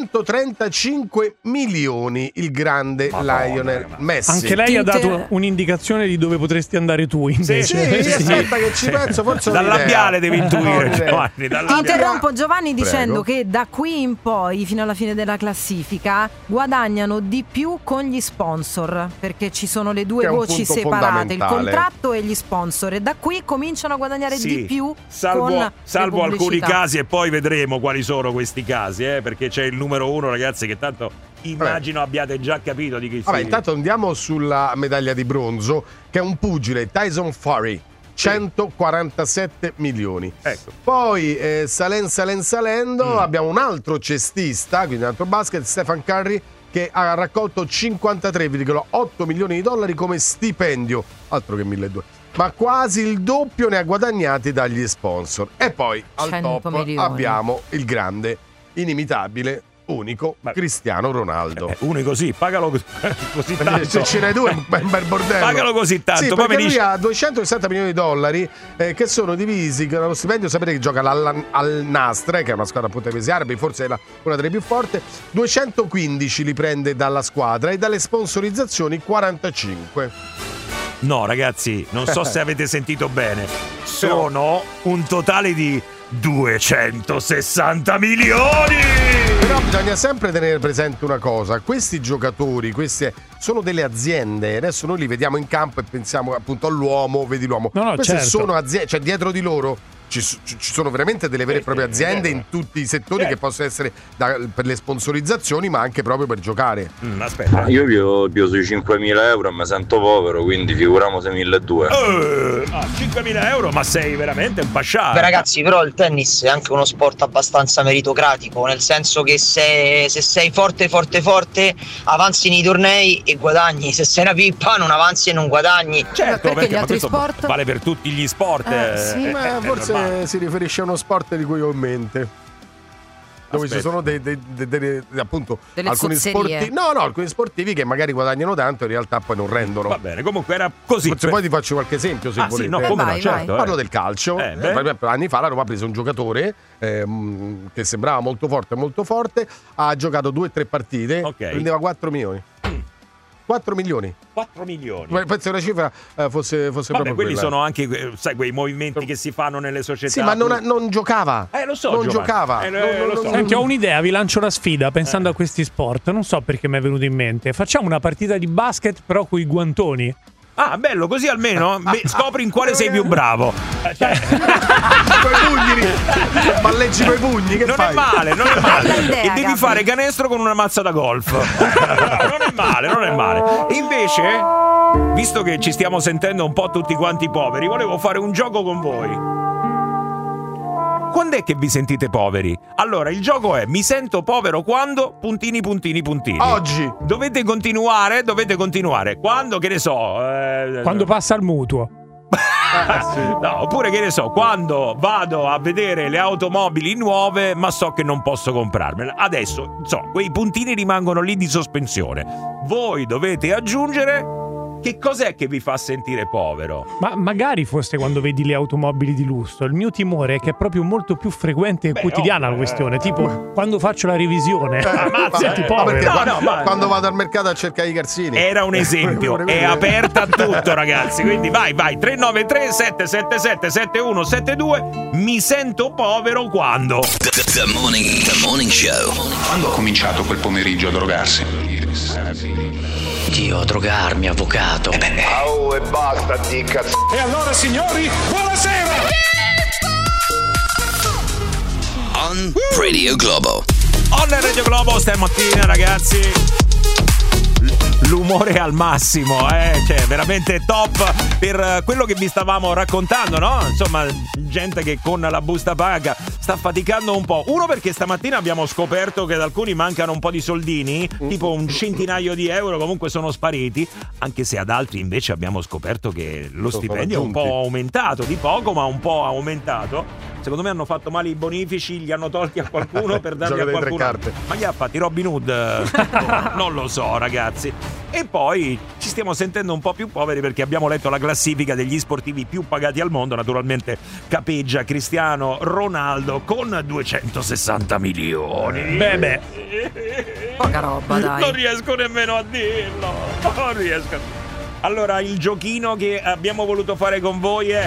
135 milioni il grande Lionel Messi. Anche lei ha dato un'indicazione di dove potresti andare tu, invece. Sì, aspetta che ci penso, forse dal labiale devi intuire, Giovanni. Ti interrompo, Giovanni, dicendo che da qui in poi, fino alla fine della classifica, guadagnano di più con gli sponsor, perché ci sono le due voci separate, il contratto e gli sponsor, e da qui cominciano a guadagnare di più salvo alcuni casi, e poi vedremo quali sono questi casi, perché c'è il numero 1, ragazzi, che tanto immagino abbiate già capito di chi sia. Intanto andiamo sulla medaglia di bronzo, che è un pugile, Tyson Fury, 147 milioni. Ecco. Poi salendo abbiamo un altro cestista, quindi un altro basket, Stephen Curry, che ha raccolto 53,8 milioni di dollari come stipendio, altro che 1.200, ma quasi il doppio ne ha guadagnati dagli sponsor. E poi al top abbiamo il grande, inimitabile, unico Cristiano Ronaldo. Unico pagalo così tanto. Se ce n'è due, un bel bordello. Pagalo così tanto. Sì, poi perché lui ha 260 milioni di dollari che sono divisi, che lo stipendio, sapete che gioca al Nasr, che è una squadra appunto dei paesi arabi, forse è una delle più forti. 215 li prende dalla squadra e dalle sponsorizzazioni 45. No, ragazzi, non so se avete sentito bene. Sono un totale di 260 milioni! Però bisogna sempre tenere presente una cosa: questi giocatori, queste sono delle aziende. Adesso noi li vediamo in campo e pensiamo appunto all'uomo, vedi l'uomo. Queste sono aziende, cioè dietro di loro ci sono veramente delle vere e proprie aziende in tutti i settori, che possono essere per le sponsorizzazioni, ma anche proprio per giocare. Aspetta, io pio sui 5.000 euro e mi sento povero, quindi figuriamo se 1.200. 5.000 euro, ma sei veramente un pascià. Beh, ragazzi, però il tennis è anche uno sport abbastanza meritocratico, nel senso che se sei forte avanzi nei tornei e guadagni, se sei una pippa non avanzi e non guadagni. Certo, perché gli altri sport vale per tutti gli sport. Sì, ma forse si riferisce a uno sport di cui ho in mente, dove ci sono appunto delle alcuni sportivi, alcuni sportivi che magari guadagnano tanto e in realtà poi non rendono. Va bene, comunque era così. Forse poi ti faccio qualche esempio, se volete. Sì, no, come vai, certo. Parlo del calcio. Anni fa la Roma ha preso un giocatore che sembrava molto forte, ha giocato 2 o 3 partite, prendeva 4 milioni. 4 milioni. 4 milioni. Penso che una cifra fosse proprio quelli quella. sono anche, sai, quei movimenti che si fanno nelle società. Sì, ma non giocava. Lo so, non Giovanni. giocava. Lo so. Senti, ho un'idea, vi lancio la sfida pensando a questi sport. Non so perché mi è venuto in mente. Facciamo una partita di basket però con i guantoni. Ah, bello, così almeno scopri in quale sei più bravo. Coi pugni, palleggi coi pugni, che non fai? È male. idea, E devi Gabri. fare canestro con una mazza da golf. Non è male. E invece, visto che ci stiamo sentendo un po' tutti quanti poveri, volevo fare un gioco con voi. Quando è che vi sentite poveri? Allora, il gioco è: mi sento povero quando... puntini. Oggi. Dovete continuare. Quando, che ne so... Quando passa il mutuo. No, oppure che ne so, quando vado a vedere le automobili nuove ma so che non posso comprarmela. Adesso, quei puntini rimangono lì di sospensione. Voi dovete aggiungere che cos'è che vi fa sentire povero. Ma magari fosse quando vedi le automobili di lusso. Il mio timore è che è proprio molto più frequente e quotidiana la questione. Tipo, quando faccio la revisione. Senti povero. Quando vado al mercato a cercare i calzini. Era un esempio. È aperta a tutto, ragazzi. Quindi vai 393 777 7172. Mi sento povero quando. The morning show. Quando ha cominciato quel pomeriggio a drogarsi? Dio, drogarmi, avvocato. E basta, di cazzo. E allora, signori, buonasera! On Radio Globo. On Radio Globo stamattina, ragazzi. l'umore al massimo, cioè veramente top per quello che vi stavamo raccontando, no? Insomma, gente che con la busta paga sta faticando un po'. Uno, perché stamattina abbiamo scoperto che ad alcuni mancano un po' di soldini, tipo un centinaio di euro, comunque sono spariti, anche se ad altri invece abbiamo scoperto che lo stipendio è un po' aumentato, di poco ma un po' aumentato. Secondo me hanno fatto male i bonifici, li hanno tolti a qualcuno per darli a qualcuno. Ma gli ha fatti Robin Hood? Non lo so, ragazzi. E poi ci stiamo sentendo un po' più poveri perché abbiamo letto la classifica degli sportivi più pagati al mondo. Naturalmente capeggia Cristiano Ronaldo con 260 milioni. Beh. Poca roba, dai. Non riesco nemmeno a dirlo. Non riesco. Allora, il giochino che abbiamo voluto fare con voi è: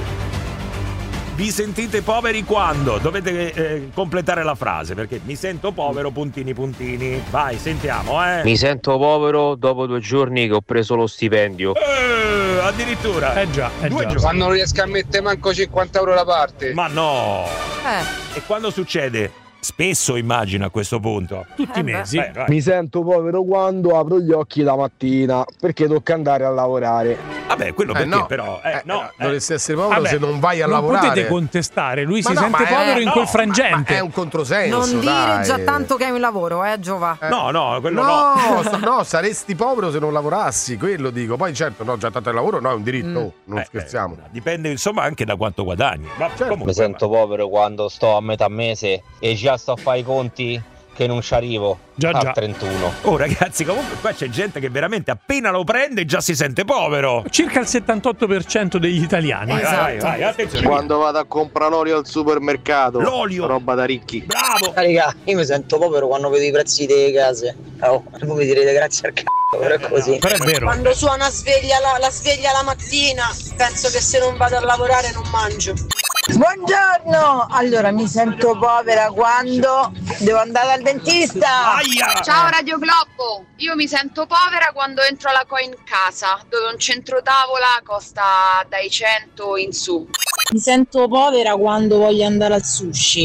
vi sentite poveri quando? Dovete completare la frase, perché mi sento povero, puntini puntini. Vai, sentiamo, Mi sento povero dopo 2 giorni che ho preso lo stipendio. Addirittura. Già. 2 giorni. Ma non riesco a mettere manco 50 euro da parte. Ma no. E quando succede? Spesso, immagino, a questo punto. Tutti i mesi. Vai. Mi sento povero quando apro gli occhi la mattina perché tocca andare a lavorare. Vabbè, quello perché no. però dovresti essere povero se non vai a lavorare. Non potete contestare, lui si sente povero in quel frangente. Ma è un controsenso. Non dire già tanto che hai un lavoro, Giova. No, quello no, saresti povero se non lavorassi, quello dico. Poi certo, no, già tanto il lavoro, no, è un diritto, non scherziamo. Dipende insomma anche da quanto guadagni. Ma comunque, mi sento povero quando sto a metà mese e già sto a fare i conti che non ci arrivo a 31. Oh ragazzi, comunque qua c'è gente che veramente appena lo prende già si sente povero. Circa il 78% degli italiani. Vai, attenzione. Quando vado a comprare l'olio al supermercato. L'olio. Roba da ricchi. Bravo. Raga, io mi sento povero quando vedo i prezzi delle case. Voi mi direte grazie al c***o, però è così. Però è vero. Quando suona la sveglia la mattina, penso che se non vado a lavorare non mangio. Buongiorno, allora mi sento povera quando devo andare dal dentista. Ciao Radio Globo, io mi sento povera quando entro alla Coin Casa, dove un centro tavola costa dai 100 in su. Mi sento povera quando voglio andare al sushi.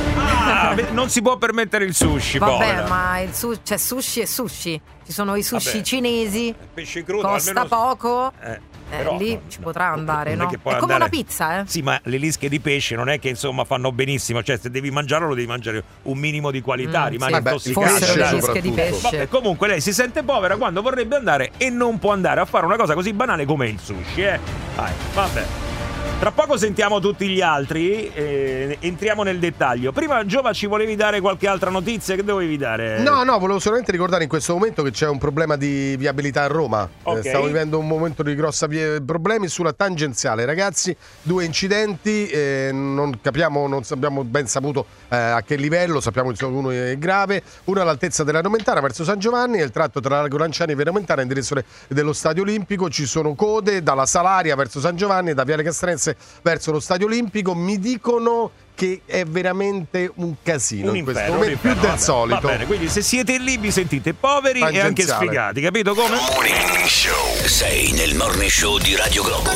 Non si può permettere il sushi. Vabbè, povera. ma c'è sushi e sushi. Ci sono i sushi cinesi. Pesce crudo, costa almeno poco. Però, lì ci potrà andare, no? È come andare... una pizza, Sì, ma le lische di pesce non è che insomma fanno benissimo, cioè se devi mangiarlo lo devi mangiare un minimo di qualità, rimani intossicato. Le lische di pesce. Vabbè, comunque lei si sente povera quando vorrebbe andare e non può andare a fare una cosa così banale come il sushi, Vabbè. Tra poco sentiamo tutti gli altri, entriamo nel dettaglio. Prima, Giova, ci volevi dare qualche altra notizia? Che dovevi dare? No, volevo solamente ricordare in questo momento che c'è un problema di viabilità a Roma. Stiamo vivendo un momento di grossi problemi sulla tangenziale. Ragazzi, 2 incidenti, non abbiamo ben saputo a che livello, sappiamo che uno è grave, uno all'altezza della Nomentana verso San Giovanni e il tratto tra Largo Lanciani e Via Nomentana in direzione dello Stadio Olimpico. Ci sono code dalla Salaria verso San Giovanni e da Viale Castrense verso lo Stadio Olimpico. Mi dicono che è veramente un casino in questo momento, più del solito. Va bene, quindi se siete lì vi sentite poveri e anche sfigati, capito come? Morning Show. Sei nel Morning Show di Radio Globo.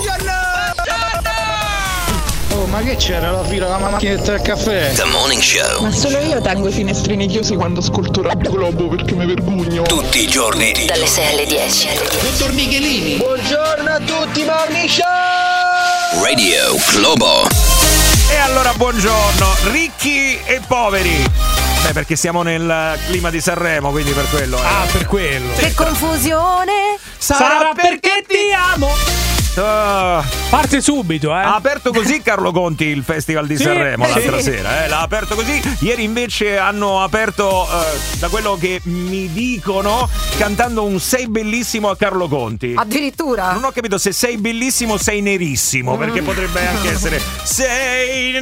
Oh, ma che c'era la fila alla macchinetta del caffè? The Morning Show. Ma solo io tengo i finestrini chiusi quando ascolto Radio Globo perché mi vergogno. Tutti i giorni dalle 6 alle 10. Dottor Michelini. Buongiorno a tutti, Morning Show. Radio Globo. E allora buongiorno, ricchi e poveri. Perché siamo nel clima di Sanremo, quindi per quello. Per quello. Che confusione. Sarà perché ti amo. Parte subito, Ha aperto così Carlo Conti il Festival di Sanremo l'altra sera, l'ha aperto così. Ieri invece hanno aperto, da quello che mi dicono, cantando un Sei bellissimo a Carlo Conti. Addirittura? Non ho capito se sei bellissimo o sei nerissimo, perché potrebbe anche essere Sei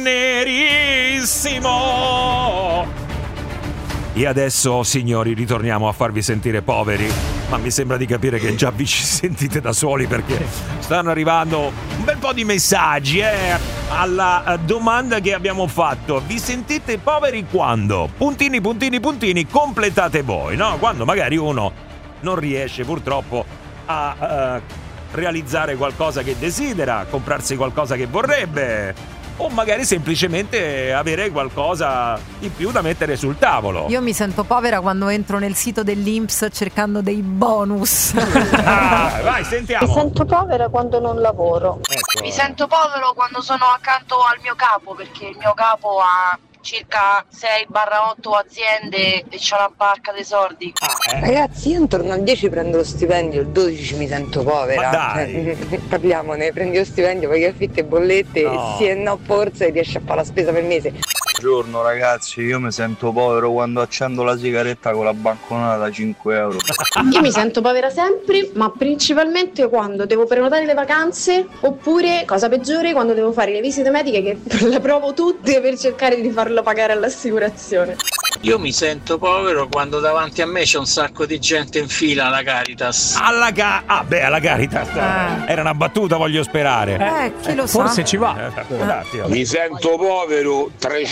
nerissimo. E adesso, signori, ritorniamo a farvi sentire poveri. Ma mi sembra di capire che già vi ci sentite da soli, perché stanno arrivando un bel po' di messaggi alla domanda che abbiamo fatto. Vi sentite poveri quando? Puntini, puntini, puntini, completate voi, no? Quando magari uno non riesce purtroppo a realizzare qualcosa che desidera, comprarsi qualcosa che vorrebbe. o magari semplicemente avere qualcosa in più da mettere sul tavolo. Io mi sento povera quando entro nel sito dell'Inps cercando dei bonus. Vai, sentiamo. Mi sento povera quando non lavoro. Ecco. Mi sento povero quando sono accanto al mio capo, perché il mio capo ha circa 6-8 aziende e c'ha una barca dei soldi. Ragazzi, io intorno al 10 prendo lo stipendio, il 12 mi sento povera. Ma dai. Parliamone, prendi lo stipendio, paghi affitto e bollette, sì e no forse riesci a fare la spesa per mese. Buongiorno ragazzi, io mi sento povero quando accendo la sigaretta con la banconata da 5 euro. Io mi sento povera sempre, ma principalmente quando devo prenotare le vacanze, oppure, cosa peggiore, quando devo fare le visite mediche che le provo tutte per cercare di farlo pagare all'assicurazione. Io mi sento povero quando davanti a me c'è un sacco di gente in fila alla Caritas. Alla Caritas. Era una battuta, voglio sperare. Chi lo sa? Forse ci va. Mi sento povero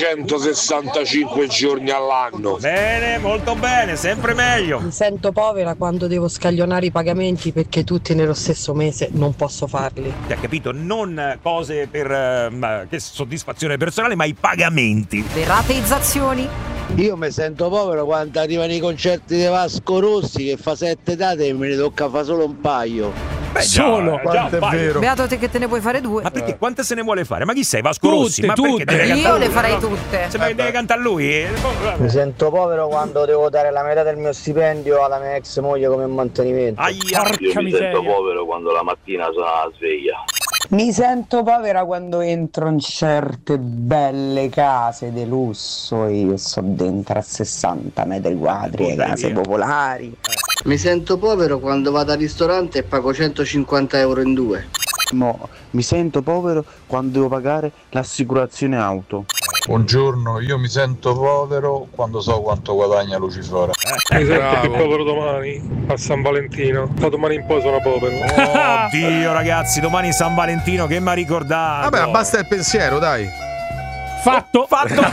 365 giorni all'anno. Bene, molto bene, sempre meglio. Mi sento povera quando devo scaglionare i pagamenti perché tutti nello stesso mese non posso farli. Hai capito? Non cose per che soddisfazione personale, ma i pagamenti. Le rateizzazioni. Io mi sento povero quando arrivano i concerti di Vasco Rossi che fa 7 date e me ne tocca fare solo un paio. Solo? Quanto è vero. Beato te che te ne puoi fare 2. Ma perché quante se ne vuole fare? Ma chi sei? Vasco Rossi? Ma perché deve cantare Io lui? le farei tutte. Sembra che deve cantare lui. Mi sento povero quando devo dare la metà del mio stipendio alla mia ex moglie come mantenimento. Io mi sento povero quando la mattina sono alla sveglia. Mi sento povera quando entro in certe belle case di lusso. Io sto dentro a 60 metri quadri, case popolari. Mi sento povero quando vado al ristorante e pago 150 euro in 2. No, mi sento povero quando devo pagare l'assicurazione auto. Buongiorno, io mi sento povero quando so quanto guadagna Lucifora. Mi sento più povero domani, a San Valentino. Da domani in poi sono povero. Oddio ragazzi, domani San Valentino, che mi ha ricordato. Vabbè, basta il pensiero, dai. Fatto.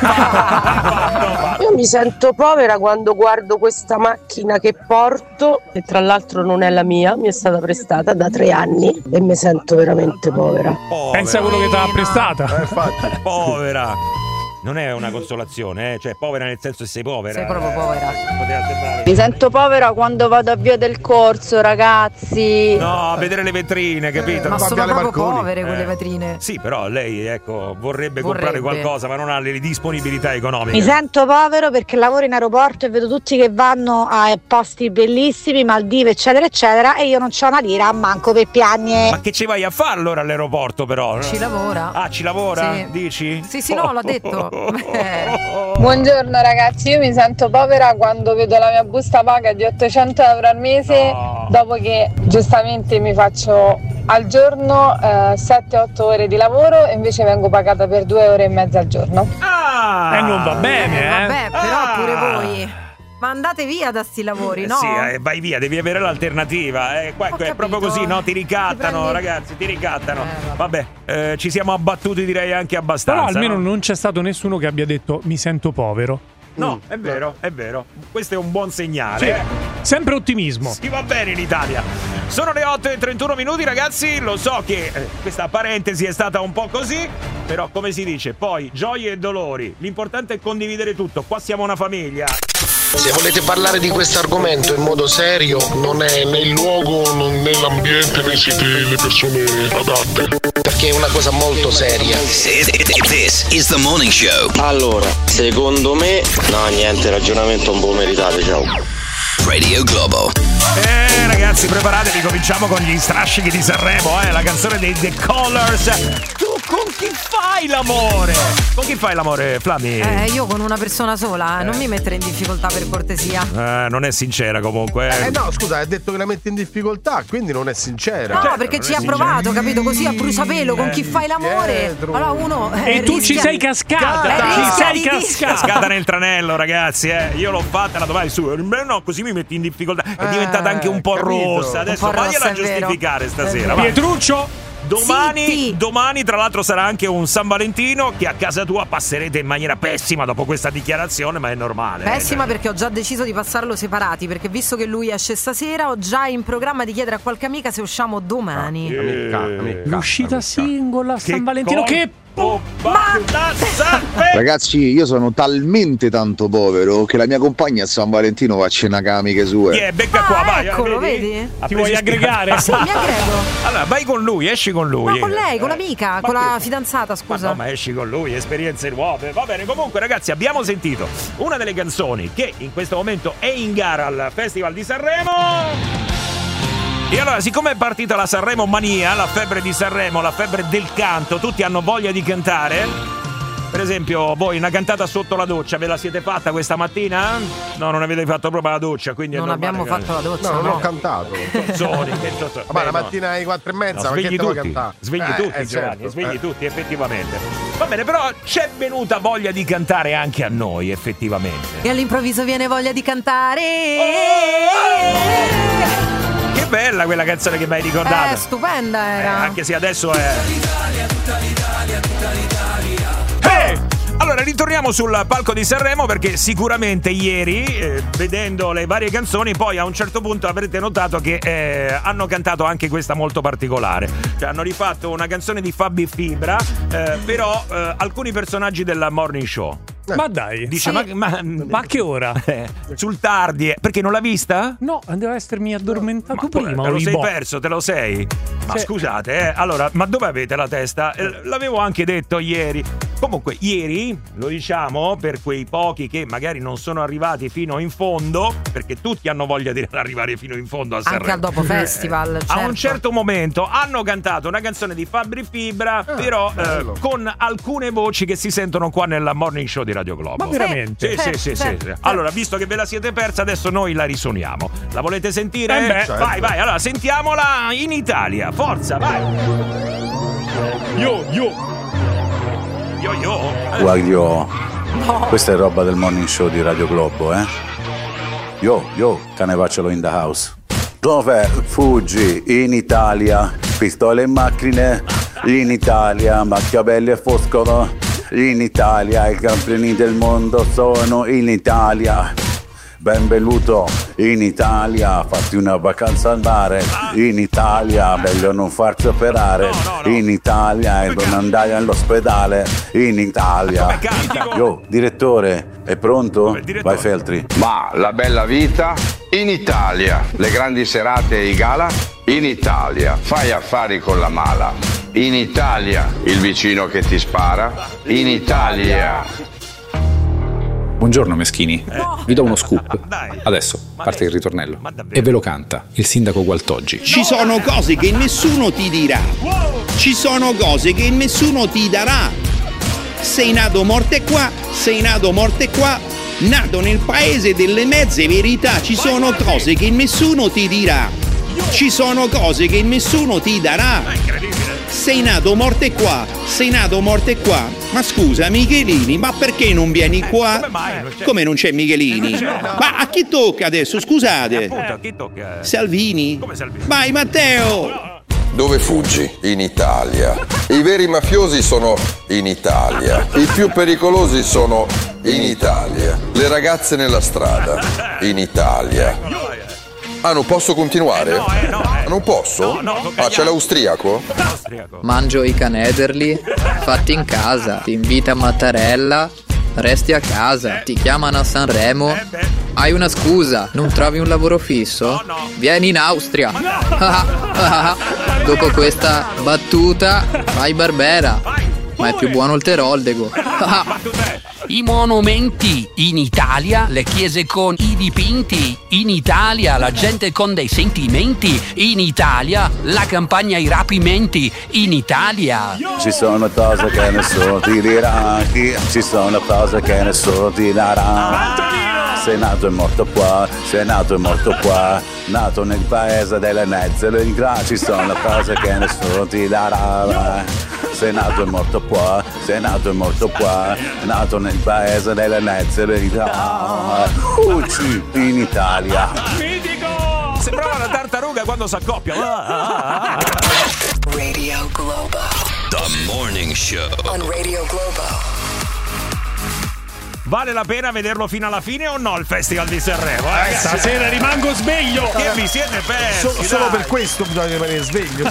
Io mi sento povera quando guardo questa macchina che porto, che tra l'altro non è la mia, mi è stata prestata da 3 anni e mi sento veramente povera. Pensa a quello che ti ha prestata. Infatti. Povera. Non è una consolazione, cioè povera nel senso che sei povera. Sei proprio povera. Mi sento povera quando vado a via del corso, ragazzi. No, a vedere le vetrine, capito? Ma sono proprio povere quelle vetrine. Sì, però lei, ecco, vorrebbe comprare qualcosa, ma non ha le disponibilità economiche. Mi sento povero perché lavoro in aeroporto e vedo tutti che vanno a posti bellissimi, Maldive, eccetera, eccetera, e io non c'ho una lira, manco per piagne. Ma che ci vai a fare allora all'aeroporto, però? Ci lavora. Ah, ci lavora? Sì. Dici? Sì, no, l'ho detto. Buongiorno ragazzi, io mi sento povera quando vedo la mia busta paga di 800 euro al mese, dopo che giustamente mi faccio al giorno 7-8 ore di lavoro e invece vengo pagata per 2 ore e mezza al giorno. Ah! Non va bene, Vabbè, però pure voi. Ma andate via da sti lavori, no? Sì, vai via, devi avere l'alternativa. Qua è proprio così, no? Ti ricattano, ragazzi, ti ricattano. Vabbè, ci siamo abbattuti direi anche abbastanza. Però almeno non c'è stato nessuno che abbia detto mi sento povero. No, è vero, è vero. Questo è un buon segnale. Sì, sempre ottimismo. Si va bene in Italia. Sono le 8:31, ragazzi. Lo so che questa parentesi è stata un po' così, però come si dice, poi gioie e dolori. L'importante è condividere tutto. Qua siamo una famiglia. Se volete parlare di questo argomento in modo serio, non è né il luogo, né l'ambiente, né siete le persone adatte. Perché è una cosa molto seria. This is the morning show. Allora, secondo me, no, niente, ragionamento un po' meritate, ciao. Radio Globo. Ragazzi, preparatevi, cominciamo con gli strascichi di Sanremo, la canzone dei The Colors. Tu con chi fai l'amore? Con chi fai l'amore, Flammi? Io con una persona sola, non mi mettere in difficoltà per cortesia. Non è sincera comunque. No, scusa, hai detto che la metti in difficoltà, quindi non è sincera. No, perché ci ha provato, capito? Così a bruciapelo, con chi fai l'amore. Allora uno e tu ci sei cascata. Cascata nel tranello, ragazzi, Io l'ho fatta, la domani su. No, così mi metti in difficoltà. È diventata anche un po' rossa. Adesso vagliela a giustificare stasera. Pietruccio. Domani tra l'altro sarà anche un San Valentino che a casa tua passerete in maniera pessima dopo questa dichiarazione, ma è normale. Pessima perché ho già deciso di passarlo separati, perché visto che lui esce stasera ho già in programma di chiedere a qualche amica se usciamo domani. L'uscita singola a San Valentino, che Ragazzi, io sono talmente tanto povero che la mia compagna a San Valentino fa cena con amiche sue. Becca qua, vai. Eccolo, vedi? Ti vuoi aggregare? Sì, mi aggrego. Allora, vai con lui, esci con lui. Ma con lei, con l'amica, con la fidanzata, scusa. Ma esci con lui, esperienze nuove. Va bene, comunque ragazzi, abbiamo sentito una delle canzoni che in questo momento è in gara al Festival di Sanremo. E allora, siccome è partita la Sanremo mania, la febbre di Sanremo, la febbre del canto, tutti hanno voglia di cantare. Per esempio, voi una cantata sotto la doccia ve la siete fatta questa mattina? No, non avete fatto proprio la doccia, quindi non abbiamo fatto la doccia. No, non ho cantato. Ma la mattina alle 4:30, svegli tutti, Giovanni, certo. Svegli tutti, effettivamente. Va bene, però c'è venuta voglia di cantare anche a noi, effettivamente. E all'improvviso viene voglia di cantare. Che bella quella canzone che mi hai ricordato. Stupenda era. Anche se adesso è Allora ritorniamo sul palco di Sanremo, perché sicuramente ieri vedendo le varie canzoni poi a un certo punto avrete notato che hanno cantato anche questa molto particolare, cioè hanno rifatto una canzone di Fabri Fibra, però alcuni personaggi del Morning Show. Ma dai, dice sì. ma a che ora? Sul tardi, perché non l'ha vista? No, devo essermi addormentato prima. Te lo sei perso, te lo sei? Ma scusate, allora, ma dove avete la testa? L'avevo anche detto ieri. Comunque, ieri, lo diciamo per quei pochi che magari non sono arrivati fino in fondo, perché tutti hanno voglia di arrivare fino in fondo a Sanremo. Anche al dopo festival, certo. A un certo momento hanno cantato una canzone di Fabri Fibra, però con alcune voci che si sentono qua nel Morning Show di Radio Globo. Ma veramente? Sì. Allora, visto che ve la siete persa, adesso noi la risuoniamo. La volete sentire? Certo. Vai, allora sentiamola in Italia. Forza, vai. Yo. Guaglio, questa è roba del Morning Show di Radio Globo, eh? Yo, canevaccelo in the house. Dove fuggi? In Italia, pistole e macchine, in Italia, macchiavelli e foscolo, in Italia, i campioni del mondo sono in Italia. Benvenuto in Italia, fatti una vacanza al mare, in Italia, meglio non farsi operare, in Italia e non andare all'ospedale, in Italia. Yo, direttore, è pronto? Vai Feltri. Ma la bella vita in Italia, le grandi serate e i gala in Italia, fai affari con la mala, in Italia, il vicino che ti spara, in Italia. Buongiorno meschini, vi do uno scoop. Adesso parte il ritornello e ve lo canta il sindaco Gualtoggi. Ci sono cose che nessuno ti dirà, ci sono cose che nessuno ti darà. Sei nato morte qua, nato nel paese delle mezze verità. Ci sono cose che nessuno ti dirà, ci sono cose che nessuno ti darà. Sei nato morte qua. Ma scusa Michelini, ma perché non vieni qua? Come non c'è Michelini? Ma a chi tocca adesso, scusate? Appunto, a chi tocca? Salvini? Come Salvini? Vai Matteo! Dove fuggi? In Italia. I veri mafiosi sono in Italia. I più pericolosi sono in Italia. Le ragazze nella strada, in Italia. Ah, non posso continuare? Non posso? C'è l'austriaco? Mangio i canederli fatti in casa. Ti invita Mattarella, resti a casa. Ti chiamano a Sanremo. Hai una scusa, non trovi un lavoro fisso? Vieni in Austria. Dopo questa battuta vai Barbera. Ma è più buono il Teroldego. I monumenti in Italia, le chiese con i dipinti in Italia, la gente con dei sentimenti in Italia, la campagna ai rapimenti in Italia. Ci sono cose che nessuno ti dirà, ci sono cose che nessuno ti darà. Sei nato e morto qua, nato nel paese delle mezze verità. Ci sono cose che nessuno ti darà. Sei nato e morto qua, nato nel paese delle mezze verità. In Italia. Mitico! Sembrava una tartaruga quando si accoppia. Radio Globo. The Morning Show On Radio Globo. vale la pena vederlo fino alla fine o no il Festival di Sanremo? Stasera rimango sveglio. Che vi siete persi? Solo per questo bisogna rimanere sveglio.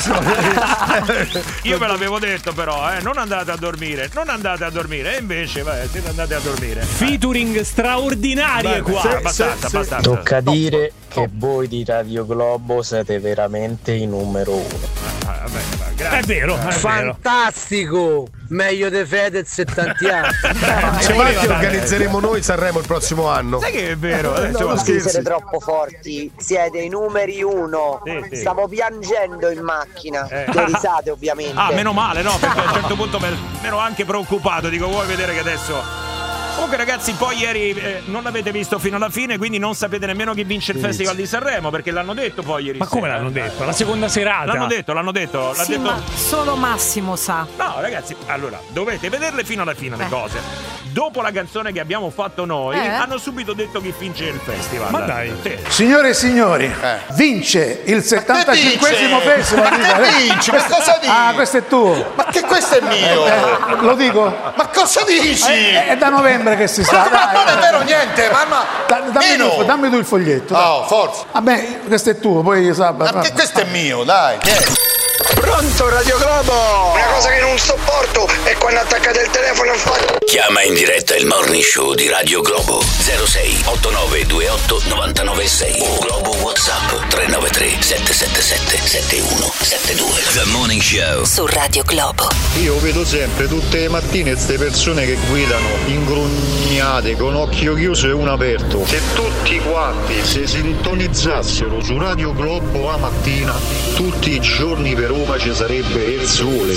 Io ve l'avevo detto però, non andate a dormire, e invece siete andati a dormire. Featuring straordinarie qua. Abbastanza. Tocca dire che voi di Radio Globo siete veramente i numero uno. È vero. Fantastico! Meglio di Fedez e tanti altri. Infatti organizzeremo noi Sanremo il prossimo anno. Sai che è vero? Siete troppo forti, siete i numeri uno. Stavo piangendo in macchina. Le risate, ovviamente. Meno male, no? Perché a un certo punto mi ero anche preoccupato. Dico, vuoi vedere che adesso. Comunque ragazzi, poi ieri non l'avete visto fino alla fine, quindi non sapete nemmeno chi vince il Festival di Sanremo, perché l'hanno detto poi ieri. Ma come l'hanno detto? La seconda serata. L'hanno detto. Sì, ma solo Massimo sa. No ragazzi, allora dovete vederle fino alla fine le cose. Dopo la canzone che abbiamo fatto noi hanno subito detto chi vince il festival. Ma dai. Sì. Signore e signori, vince il 75esimo festival. Ma che vince? Che cosa dici? Ah, questo è tuo. Ma che questo è mio? Lo dico? Ma cosa dici? È da novembre che si sta. Ma non è vero niente, mamma. Dammi tu il foglietto. Oh, forza. Vabbè, questo è tuo, poi sa. Ma che questo è mio, dai. Pronto Radio Globo? Una cosa che non sopporto è quando attaccate il telefono e fate. Chiama in diretta il Morning Show di Radio Globo 06 8928 996 o Globo WhatsApp 393 777 7172. The Morning Show su Radio Globo. Io vedo sempre tutte le mattine queste persone che guidano ingrugnate con occhio chiuso e uno aperto. Se tutti quanti si sintonizzassero su Radio Globo la mattina, tutti i giorni per Roma ci sarebbe il sole.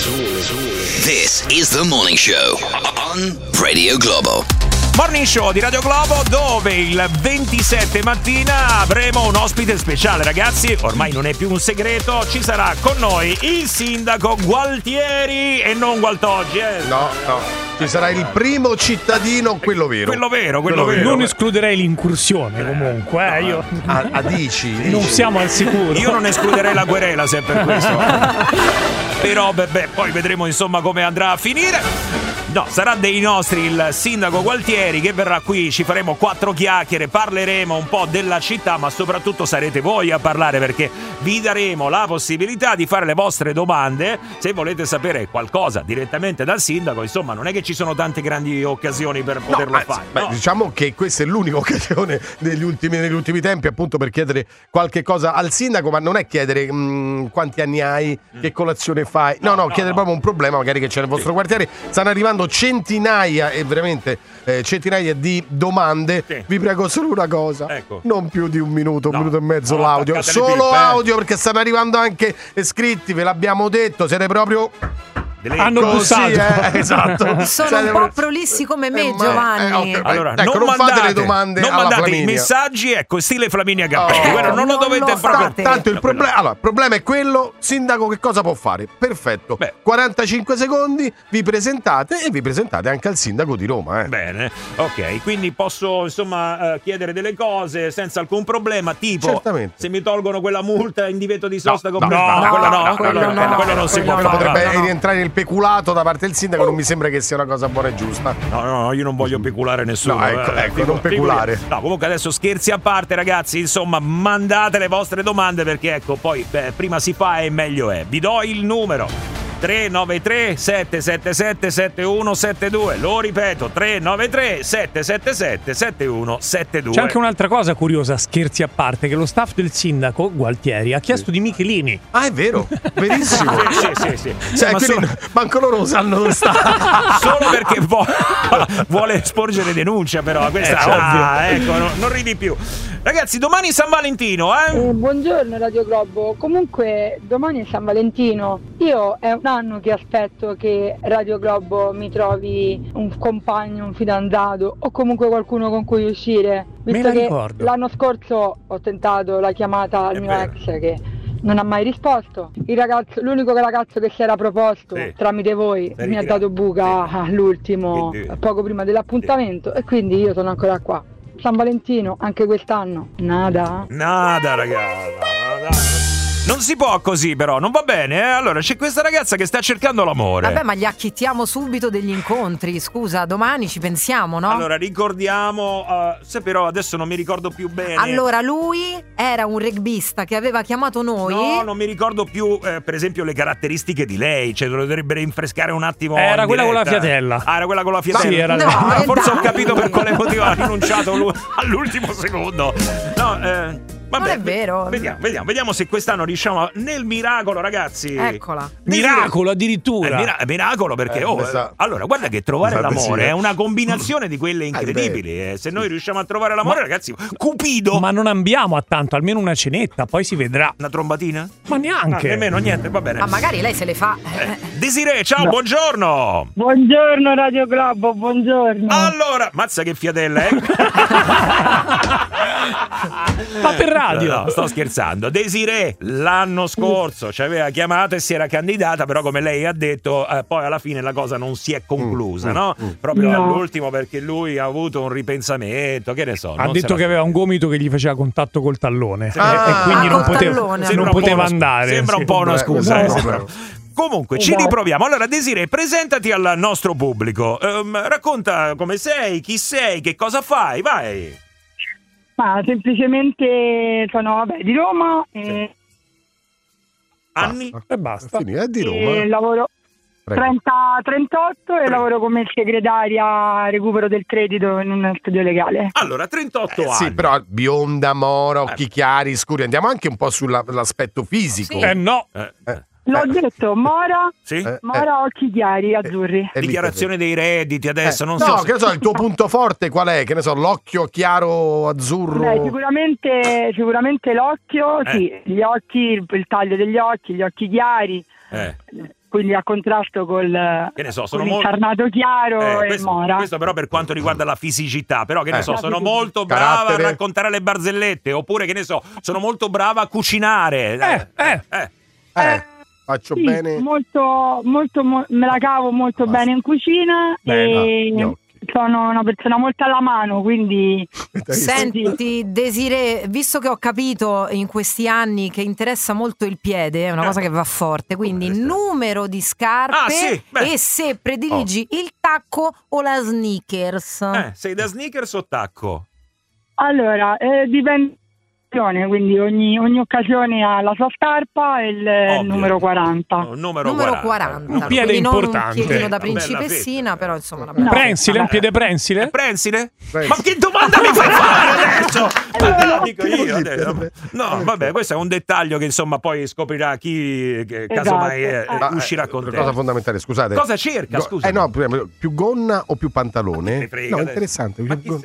This is the Morning Show on Radio Globo. Morning Show di Radio Globo, dove il 27 mattina avremo un ospite speciale, ragazzi. Ormai non è più un segreto, ci sarà con noi il sindaco Gualtieri e non Gualtoggi. No. Ci sarà il primo cittadino, quello vero. Quello vero. Non escluderei l'incursione comunque. Io. Dici. Non siamo al sicuro. Io non escluderei la querela se è per questo. Però poi vedremo insomma come andrà a finire. No, sarà dei nostri il sindaco Gualtieri che verrà qui, ci faremo 4 chiacchiere, parleremo un po' della città, ma soprattutto sarete voi a parlare, perché vi daremo la possibilità di fare le vostre domande se volete sapere qualcosa direttamente dal sindaco. Insomma, non è che ci sono tante grandi occasioni per poterlo fare. No? Diciamo che questa è l'unica occasione negli ultimi tempi, appunto, per chiedere qualche cosa al sindaco, ma non è chiedere quanti anni hai, che colazione fai. No, chiedere proprio un problema magari che c'è nel vostro quartiere. Stanno arrivando centinaia e veramente centinaia di domande. Vi prego solo una cosa, non più di un minuto e mezzo l'audio, solo audio, perché stanno arrivando anche scritti, ve l'abbiamo detto, siete proprio hanno bussato. Esatto. Sono un po' prolissi come me, Giovanni. Allora, non fate le domande non alla mandate Flaminia. i messaggi, stile Flaminia Cappelli. Non lo dovete proprio. Tanto il problema è quello. Sindaco, che cosa può fare? Perfetto. 45 secondi, vi presentate anche al sindaco di Roma. Bene, ok. Quindi posso chiedere delle cose senza alcun problema, tipo certamente. Se mi tolgono quella multa in divieto di sosta quello non si può fare. Potrebbe rientrare nel peculato da parte del sindaco, non mi sembra che sia una cosa buona e giusta. No, io non voglio peculare nessuno. No, ecco, non peculare. No, comunque adesso scherzi a parte, ragazzi, mandate le vostre domande, perché poi prima si fa e meglio è. Vi do il numero 393 777 7172. Lo ripeto, 393 777 7172. C'è anche un'altra cosa curiosa, scherzi a parte, che lo staff del sindaco Gualtieri ha chiesto di Michelini. Ah, è vero, verissimo. Sì. Manco loro sanno dove sta. Solo perché vuole sporgere denuncia, però questa è ovvio. Non ridi più. Ragazzi, domani San Valentino, buongiorno Radio Globo. Comunque domani è San Valentino. Io è un anno che aspetto che Radio Globo mi trovi un compagno, un fidanzato o comunque qualcuno con cui uscire. Visto che l'anno scorso ho tentato la chiamata al mio ex che non ha mai risposto. L'unico ragazzo che si era proposto tramite voi mi ha dato buca all'ultimo, poco prima dell'appuntamento, e quindi io sono ancora qua. San Valentino anche quest'anno nada, ragazzi, Non si può così, però, non va bene. Allora, c'è questa ragazza che sta cercando l'amore. Vabbè, ma gli acchittiamo subito degli incontri. Scusa, domani ci pensiamo, no? Allora, ricordiamo, se però adesso non mi ricordo più bene. Allora, lui era un rugbista che aveva chiamato noi. No, non mi ricordo più, per esempio, le caratteristiche di lei. Cioè, dovrebbe rinfrescare un attimo. Era quella con la fiatella. Ah, era quella con la fiatella. Sì, era forse ho capito per quale motivo ha rinunciato all'ultimo secondo. No, vabbè, non è vero. Vediamo se quest'anno riusciamo nel miracolo, ragazzi. Eccola. Miracolo addirittura. Miracolo perché allora guarda che trovare l'amore è una combinazione di quelle incredibili. Se noi riusciamo a trovare l'amore, ragazzi, Cupido. Ma non abbiamo a tanto, almeno una cenetta, poi si vedrà. Una trombatina? Ma neanche. Nemmeno niente, va bene. Ma magari lei se le fa. Desiree, ciao, buongiorno. Buongiorno Radio Globo, buongiorno. Allora, mazza che fiatella, Ma per radio. No, sto scherzando. Desiree l'anno scorso ci aveva chiamato e si era candidata, però come lei ha detto, poi alla fine la cosa non si è conclusa, no? Proprio all'ultimo, perché lui ha avuto un ripensamento, che ne so. Ha detto che aveva un gomito che gli faceva contatto col tallone e quindi non poteva andare. Sembra un po' una scusa. Comunque, ci riproviamo. Allora, Desiree, presentati al nostro pubblico. Racconta come sei, chi sei, che cosa fai, vai. Ma semplicemente sono di Roma anni e basta. È di Roma. Lavoro 38 e lavoro come segretaria recupero del credito in un studio legale. Allora, 38 anni. Sì, però bionda, mora, occhi chiari, scuri. Andiamo anche un po' sull'aspetto fisico. Sì. No. L'ho detto, mora, sì? mora, occhi chiari, azzurri. Dichiarazione dei redditi adesso, non so. No, che ne so, il tuo punto forte qual è? Che ne so, l'occhio chiaro, azzurro. Beh, sicuramente l'occhio, sì, gli occhi, il taglio degli occhi, gli occhi chiari. Quindi a contrasto col che ne so, sono l'incarnato chiaro e mora. Questo però per quanto riguarda la fisicità, però che ne so, sono molto brava a raccontare le barzellette, oppure che ne so, sono molto brava a cucinare. Faccio bene. Molto, me la cavo molto bene in cucina e sono una persona molto alla mano, quindi. Senti, Desiree, visto che ho capito in questi anni che interessa molto il piede, è una cosa che va forte, quindi numero di scarpe e se prediligi il tacco o la sneakers. Sei da sneakers o tacco? Allora, dipende. Quindi ogni occasione ha la sua scarpa e il numero 40. Numero 40. Un piede importante. Un piedino da principessina, però insomma la prensile, un piede prensile? Prensile? Ma che domanda mi fai fare adesso? Lo dico io adesso. No, vabbè, questo è un dettaglio che insomma poi scoprirà chi casomai uscirà con te. Cosa fondamentale, scusate. Cosa cerca, scusa? No, più gonna o più pantalone? No, interessante.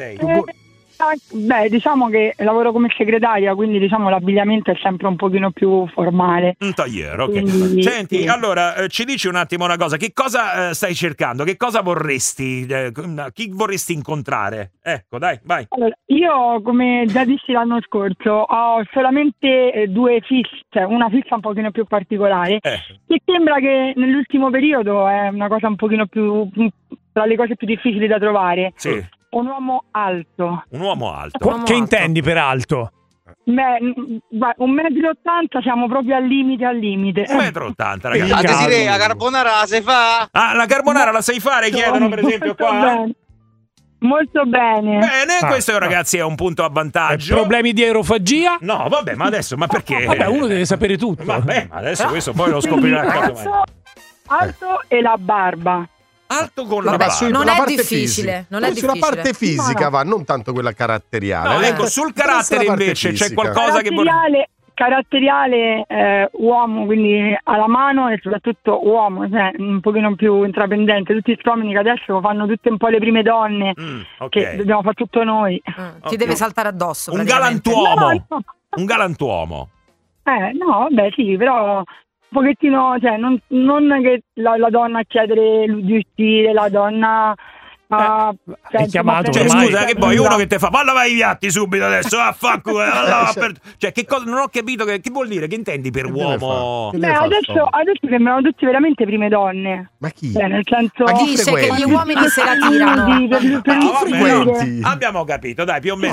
Beh, diciamo che lavoro come segretaria, quindi diciamo l'abbigliamento è sempre un pochino più formale. Un tagliere, ok. Quindi, senti, allora ci dici un attimo una cosa, che cosa stai cercando? Che cosa vorresti? Chi vorresti incontrare? Ecco, dai, vai. Allora, io come già dissi l'anno scorso ho solamente due fisse, una fissa un pochino più particolare, che sembra che nell'ultimo periodo è una cosa un pochino più tra le cose più difficili da trovare. Sì. Un uomo alto. Un uomo alto. Che intendi per alto? Beh, 1,80 m, siamo proprio al limite. 1,80 m, ragazzi. Desiree, la carbonara la sai fare? Ah, la carbonara la sai fare? Chiedono per esempio qua. Bene. Molto bene. Bene, questo ragazzi è un punto a vantaggio. Problemi di aerofagia? No, vabbè, ma adesso, ma perché? Vabbè, uno deve sapere tutto. Vabbè, ma adesso questo poi lo scoprirà. Alto e la barba. Alto con la barba. Non è difficile. Sulla parte fisica va, non tanto quella caratteriale. No, ecco, sul carattere invece c'è qualcosa che caratteriale uomo, quindi alla mano e soprattutto uomo, cioè un pochino più intraprendente. Tutti gli uomini che adesso fanno tutte un po' le prime donne, che dobbiamo fare tutto noi. Ti deve saltare addosso. Un galantuomo. Un galantuomo. No, vabbè, sì, però un pochettino, cioè non che la donna a chiedere di uscire, la donna hai chiamato scusa, che poi uno che te fa vai i piatti subito adesso, cioè che cosa, non ho capito che vuol dire, che intendi per uomo? Adesso sembrano tutti veramente prime donne. Ma chi? Nel senso, dice che gli uomini se la tirano. Abbiamo capito, dai, più o meno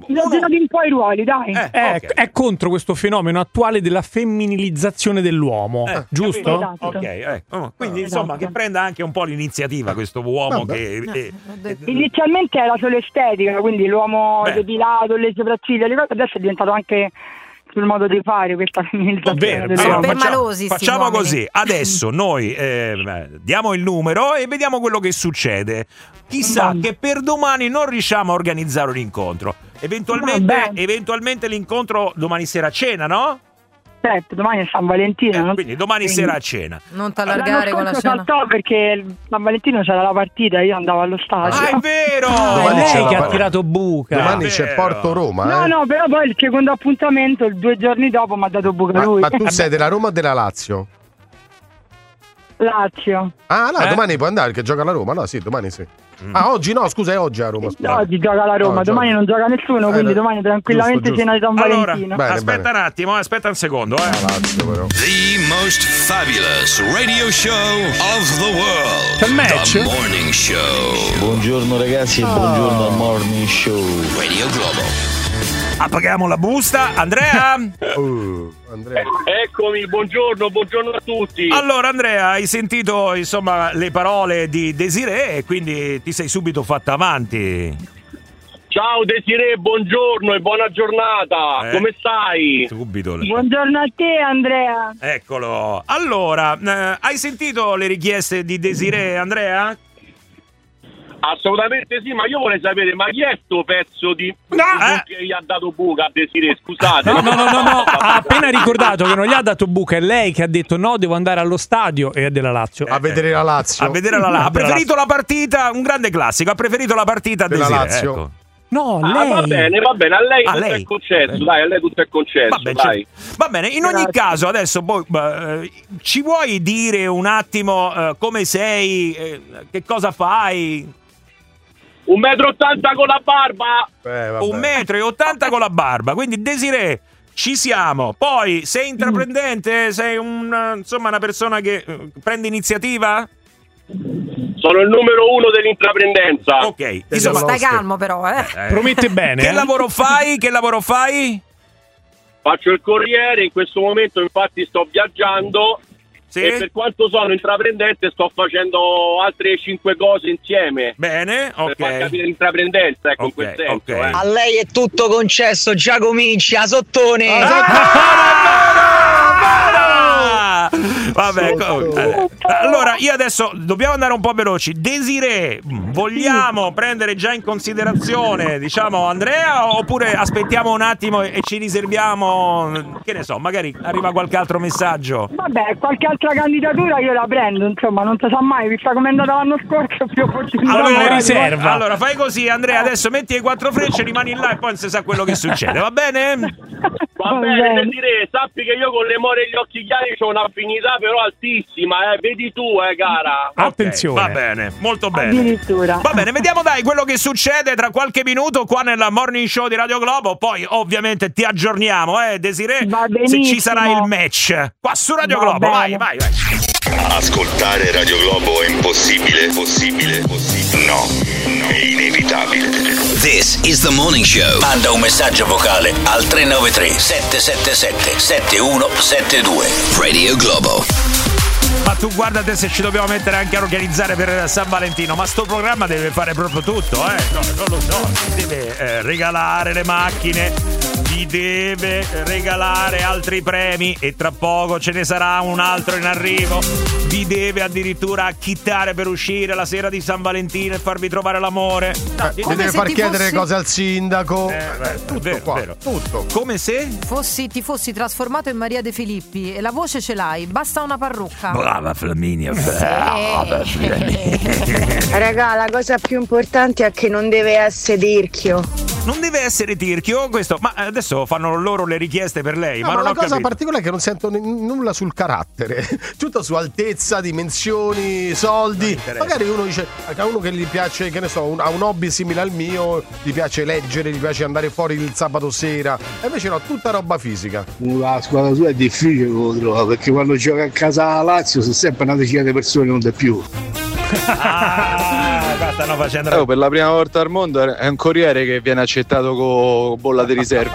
girati un po' i ruoli, dai. Okay. È contro questo fenomeno attuale della femminilizzazione dell'uomo, giusto? Esatto. Ok, quindi insomma che prenda anche un po' l'iniziativa questo uomo che inizialmente era solo estetica, quindi l'uomo depilato, le sopracciglia, le cose, adesso è diventato anche sul modo di fare questa femminilizzazione. Facciamo così, adesso noi diamo il numero e vediamo quello che succede. Chissà che per domani non riusciamo a organizzare un incontro. Eventualmente l'incontro domani sera a cena, no? Certo, domani è San Valentino. Quindi domani sera a cena. Non t'allargare con la cena. Saltò perché San Valentino c'era la partita e io andavo allo stadio. Ah, è vero! È lei che ha tirato buca. Domani c'è Porto Roma. No, però poi il secondo appuntamento, 2 giorni dopo, mi ha dato buca lui. Ma tu sei della Roma o della Lazio? Lazio. Ah, no, domani puoi andare perché gioca la Roma. No, sì, domani sì. Ah, oggi no, scusa, è oggi a Roma. Oggi gioca la Roma, domani non gioca nessuno, quindi domani tranquillamente cena di San Valentino. Allora, aspetta un attimo, aspetta un secondo. The most fabulous radio show of the world. C'è il match? The Morning Show. Buongiorno ragazzi e buongiorno al Morning Show. Radio Globo. Appaghiamo la busta, Andrea. Andrea. Eccomi, buongiorno a tutti. Allora Andrea, hai sentito insomma le parole di Desiree e quindi ti sei subito fatta avanti. Ciao Desiree, buongiorno e buona giornata. Come stai? Subito. Buongiorno a te Andrea. Eccolo. Allora, hai sentito le richieste di Desiree, Andrea? Assolutamente sì, ma io vorrei sapere, ma chi è sto pezzo di che gli ha dato buca a Desiree? Scusate. No, ha appena ricordato che non gli ha dato buca, è lei che ha detto no, devo andare allo stadio e è della Lazio. A vedere la Lazio. Ha preferito la partita, un grande classico, ha preferito la partita a della Desiree, Lazio. ecco. No, lei. Va bene, a lei tutto è concesso, dai, a lei tutto è concesso, dai. Va bene, in ogni caso adesso ci vuoi dire un attimo come sei, che cosa fai? 1,80 m con la barba. 1,80 m con la barba. Quindi Desiree, ci siamo. Poi sei intraprendente? Sei una persona che prende iniziativa? Sono il numero 1 dell'intraprendenza. Ok, insomma, stai calmo però, Promette bene. Che lavoro fai? Faccio il corriere, in questo momento infatti sto viaggiando. Sì? E per quanto sono intraprendente sto facendo altre 5 cose insieme. Bene, ok. Per far capire l'intraprendenza, ecco, in quel senso. A lei è tutto concesso, già cominci a sottone. Vabbè, allora io adesso dobbiamo andare un po' veloci. Desiree, vogliamo prendere già in considerazione, diciamo, Andrea, oppure aspettiamo un attimo e ci riserviamo, che ne so, magari arriva qualche altro messaggio? Vabbè, qualche altra candidatura io la prendo, insomma, non si sa mai, vista come è andata l'anno scorso, più opportunità. Allora fai così, Andrea, adesso metti le 4 frecce, rimani là e poi non si sa quello che succede, va bene? Va bene, Desiree, sappi che io con le more e gli occhi chiari c'ho un'affinità però altissima, vedi tu, cara. Attenzione. Va bene, molto bene. Addirittura. Va bene, vediamo dai quello che succede tra qualche minuto qua nella Morning Show di Radio Globo, poi ovviamente ti aggiorniamo, Desiree, se ci sarà il match qua su Radio Globo. Vai. Ascoltare Radio Globo è impossibile? No, è inevitabile. This is the Morning Show. Manda un messaggio vocale al 393 777 7172. Radio Globo. Ma tu guardate se ci dobbiamo mettere anche a organizzare per San Valentino, ma sto programma deve fare proprio tutto, no, non lo so, si deve regalare le macchine, vi deve regalare altri premi e tra poco ce ne sarà un altro in arrivo, vi deve addirittura acchittare per uscire la sera di San Valentino e farvi trovare l'amore, ti deve far chiedere cose al sindaco, tutto vero. Tutto. Come se ti fossi trasformato in Maria De Filippi e la voce ce l'hai, basta una parrucca. Brava Flaminia, Raga, la cosa più importante è che non deve essere tirchio. Non deve essere tirchio questo, ma adesso fanno loro le richieste per lei. No, ma non la ho cosa capito. particolare è che non sento nulla sul carattere, tutto su altezza, dimensioni, soldi. Magari uno dice a uno che gli piace, che ne so, ha un hobby simile al mio, gli piace leggere, gli piace andare fuori il sabato sera, e invece no, tutta roba fisica. La squadra sua è difficile, perché quando gioca a casa la Lazio sono sempre una decina di persone, non di più. Stanno facendo per la prima volta al mondo è un corriere che viene accettato con bolla di riserva.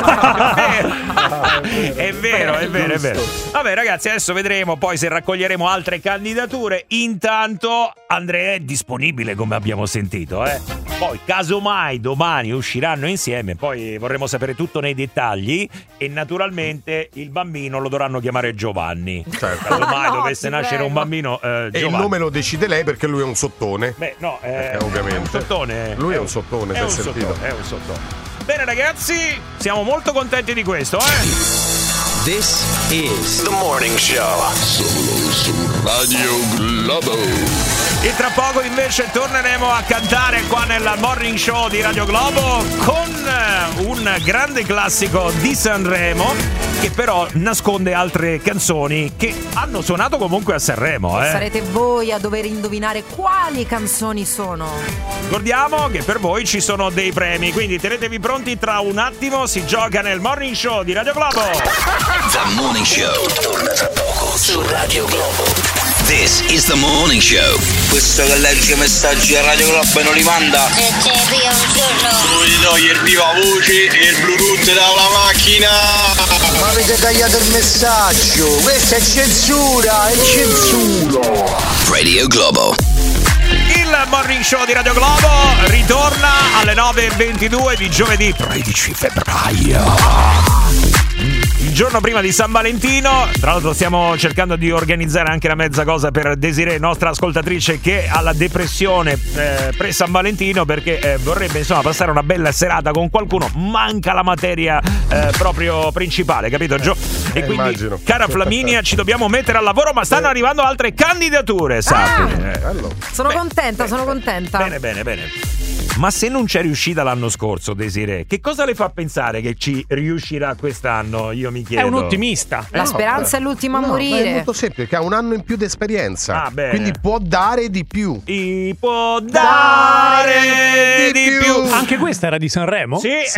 È vero. Vabbè ragazzi, adesso vedremo poi se raccoglieremo altre candidature. Intanto Andrea è disponibile, come abbiamo sentito, Poi casomai domani usciranno insieme, poi vorremmo sapere tutto nei dettagli e naturalmente il bambino lo dovranno chiamare Giovanni. Certo. Casomai dovesse nascere un bambino e il nome lo decide lei perché lui è un sottone. Beh, no, ovviamente. È un sottone. Lui è un sottone, è un sottone. Bene ragazzi, siamo molto contenti di questo, This is The Morning Show. Solo su Radio Globo. E tra poco invece torneremo a cantare qua nel Morning Show di Radio Globo con un grande classico di Sanremo che però nasconde altre canzoni che hanno suonato comunque a Sanremo. Sarete voi a dover indovinare quali canzoni sono. Ricordiamo che per voi ci sono dei premi, quindi tenetevi pronti, tra un attimo si gioca nel Morning Show di Radio Globo. The Morning Show torna tra poco su Radio Globo. This is The Morning Show. Questo che legge messaggi a Radio Globo e non li manda. E c'è via un giorno. Lui toglie il viva voce e il Bluetooth dalla macchina. Ma avete tagliato il messaggio. Questa è censura, è censura. Radio Globo. Il Morning Show di Radio Globo ritorna alle 9:22 di giovedì 13 febbraio. Il giorno prima di San Valentino. Tra l'altro stiamo cercando di organizzare anche la mezza cosa per Desiree, nostra ascoltatrice, che ha la depressione pre San Valentino perché vorrebbe insomma passare una bella serata con qualcuno. Manca la materia proprio principale, capito Gio? E quindi immagino. Cara Flaminia, ci dobbiamo mettere al lavoro, ma stanno arrivando altre candidature, sappi. Sono contenta. Bene. Ma se non c'è riuscita l'anno scorso, Desiree, che cosa le fa pensare che ci riuscirà quest'anno? Io mi chiedo. È un ottimista. La speranza è l'ultima a morire. È molto semplice, che ha un anno in più di esperienza. Quindi può dare di più. Può dare di più. Anche questa era di Sanremo?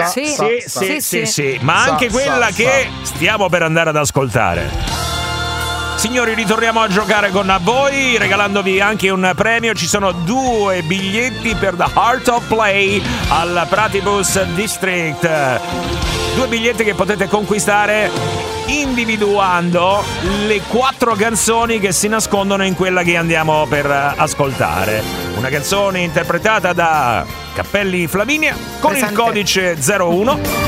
Sì. Ma anche quella che stiamo per andare ad ascoltare. Signori, ritorniamo a giocare con voi regalandovi anche un premio. Ci sono 2 biglietti per The Heart of Play al Pratibus District. 2 biglietti che potete conquistare individuando le 4 canzoni che si nascondono in quella che andiamo per ascoltare. Una canzone interpretata da Cappelli Flaminia con il codice 01.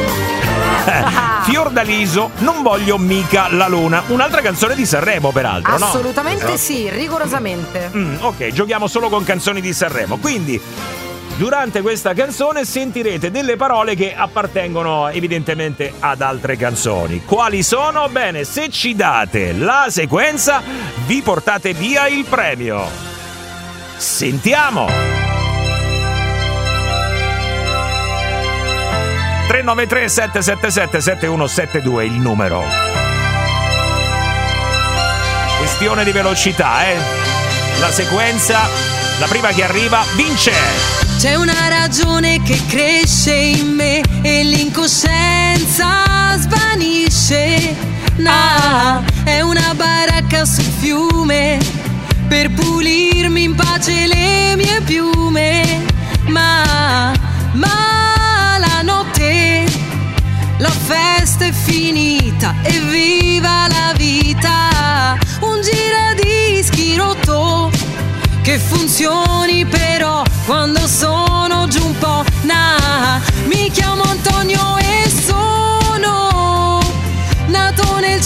Fiordaliso, non voglio mica la luna. Un'altra canzone di Sanremo, peraltro. Assolutamente sì, rigorosamente. Ok, giochiamo solo con canzoni di Sanremo. Quindi durante questa canzone sentirete delle parole che appartengono evidentemente ad altre canzoni. Quali sono? Bene, se ci date la sequenza vi portate via il premio. Sentiamo. 393 777 7172 il numero. Questione di velocità, La sequenza, la prima che arriva vince. C'è una ragione che cresce in me e l'incoscienza svanisce. È una baracca sul fiume per pulirmi in pace le mie piume. Ma la notte, la festa è finita e viva la vita. Un giradischi rotto che funzioni però quando sono giù un po'. Mi chiamo Antonio e sono nato nel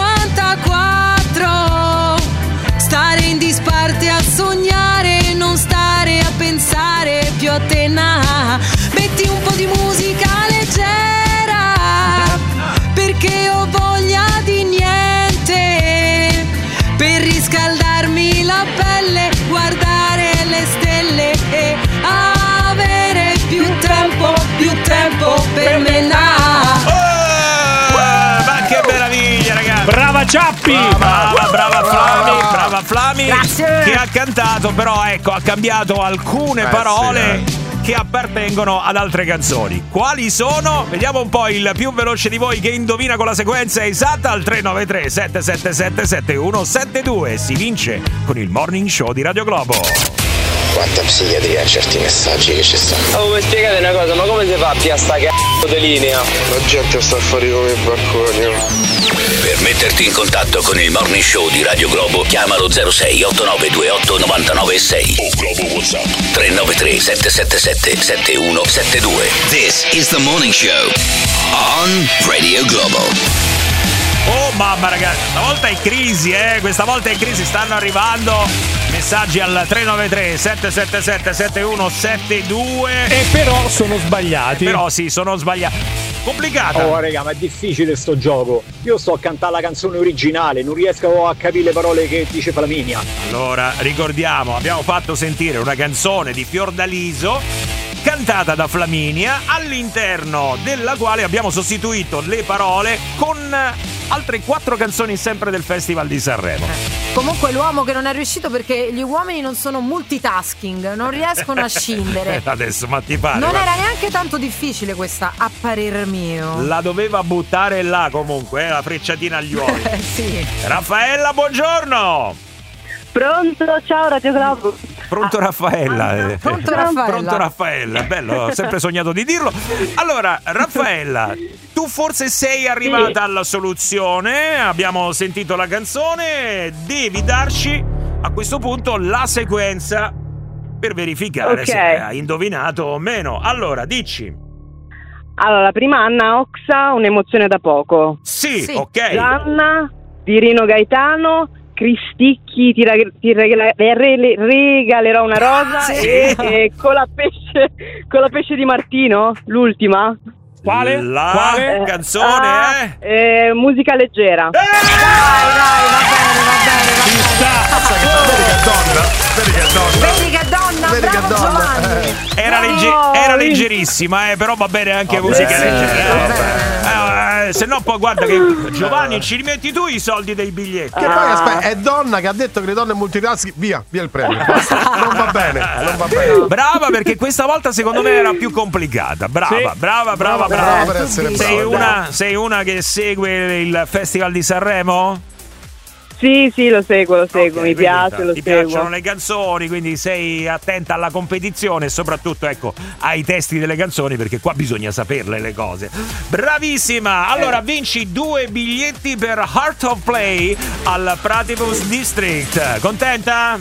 54. Stare in disparte a sognare, non stare a pensare più a te. Metti un po' di musica leggera perché ho voglia di niente. Per riscaldarmi la pelle, guardare le stelle e avere più tempo per me. Ma che meraviglia, ragazzi! Brava Ciappi! Brava Flami! Grazie! Che ha cantato, però ecco, ha cambiato alcune parole. che appartengono ad altre canzoni. Quali sono? Vediamo un po' il più veloce di voi che indovina con la sequenza esatta al 393 777 7172. Si vince con il Morning Show di Radio Globo. Quanta psichiatria a certi messaggi che ci stanno. Oh, vuoi spiegare una cosa? Ma come si fa a pigliare sta c***o di linea? La gente sta fuori come i balconi. Per metterti in contatto con il Morning Show di Radio Globo, chiamalo 06 8928 996 o Globo WhatsApp 393 777 7172. This is the Morning Show on Radio Globo. Oh mamma ragazzi, stavolta è crisi, questa volta è crisi, stanno arrivando messaggi al 393 777 7172 e però sono sbagliati. Però sì, sono sbagliati. Complicata. Oh raga, ma è difficile sto gioco. Io sto a cantare la canzone originale, non riesco a capire le parole che dice Flaminia. Allora, ricordiamo, abbiamo fatto sentire una canzone di Fiordaliso cantata da Flaminia, all'interno della quale abbiamo sostituito le parole con altre 4 canzoni sempre del Festival di Sanremo. Comunque l'uomo che non è riuscito perché gli uomini non sono multitasking, non riescono a scindere. Adesso, ma ti pare? Non era neanche tanto difficile questa, a parer mio. La doveva buttare là comunque, la frecciatina agli uomini. Sì. Raffaella, buongiorno! Pronto, ciao Radio Globo. Pronto Raffaella. Pronto Raffaella. Pronto Raffaella, bello, ho sempre sognato di dirlo. Allora, Raffaella, tu forse sei arrivata alla soluzione, abbiamo sentito la canzone, devi darci a questo punto la sequenza per verificare se hai indovinato o meno. Allora, dici. Allora, la prima Anna Oxa, un'emozione da poco. Sì. Ok. Gianna di Rino Gaetano. Cristicchi ti regalerò una rosa e con la pesce di Martino, l'ultima. Quale? Quale canzone è? Musica leggera. Dai, va bene. Vedi che donna, bravo Giovanni. Era leggerissima, però va bene anche musica leggera. Se no poi guarda che Giovanni ci rimetti tu i soldi dei biglietti. Che poi aspetta, è donna che ha detto che le donne multitasking. Via il premio. Non va bene. Brava, perché questa volta secondo me era più complicata. Brava. Per essere brava. Sei una che segue il Festival di Sanremo? Sì, lo seguo, mi piace, lo seguo. Ti piacciono le canzoni, quindi sei attenta alla competizione e soprattutto, ecco, ai testi delle canzoni, perché qua bisogna saperle le cose. Bravissima! Allora, vinci 2 biglietti per Heart of Play al Platypus District. Contenta?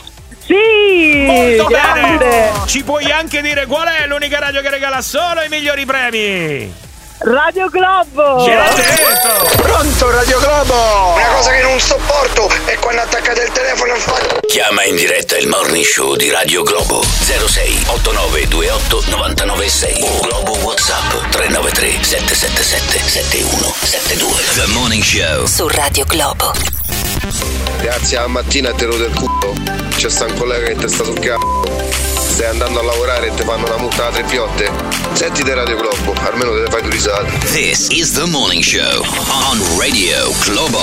Sì! Molto grande. Bene! Ci puoi anche dire qual è l'unica radio che regala solo i migliori premi? Radio Globo! Ce l'ha detto! Pronto Radio Globo! Una cosa che non sopporto è quando attaccate il telefono e fate... Chiama in diretta il Morning Show di Radio Globo 06 8928 996 o Globo WhatsApp 393 777 7172. The Morning Show su Radio Globo. Grazie alla mattina te lo del culo. C'è sta un collega che ti sta sul c***o. Stai andando a lavorare e ti fanno una multa da 3 piotte. Sentite Radio Globo, almeno te le fai 2 risate. This is the Morning Show on Radio Globo.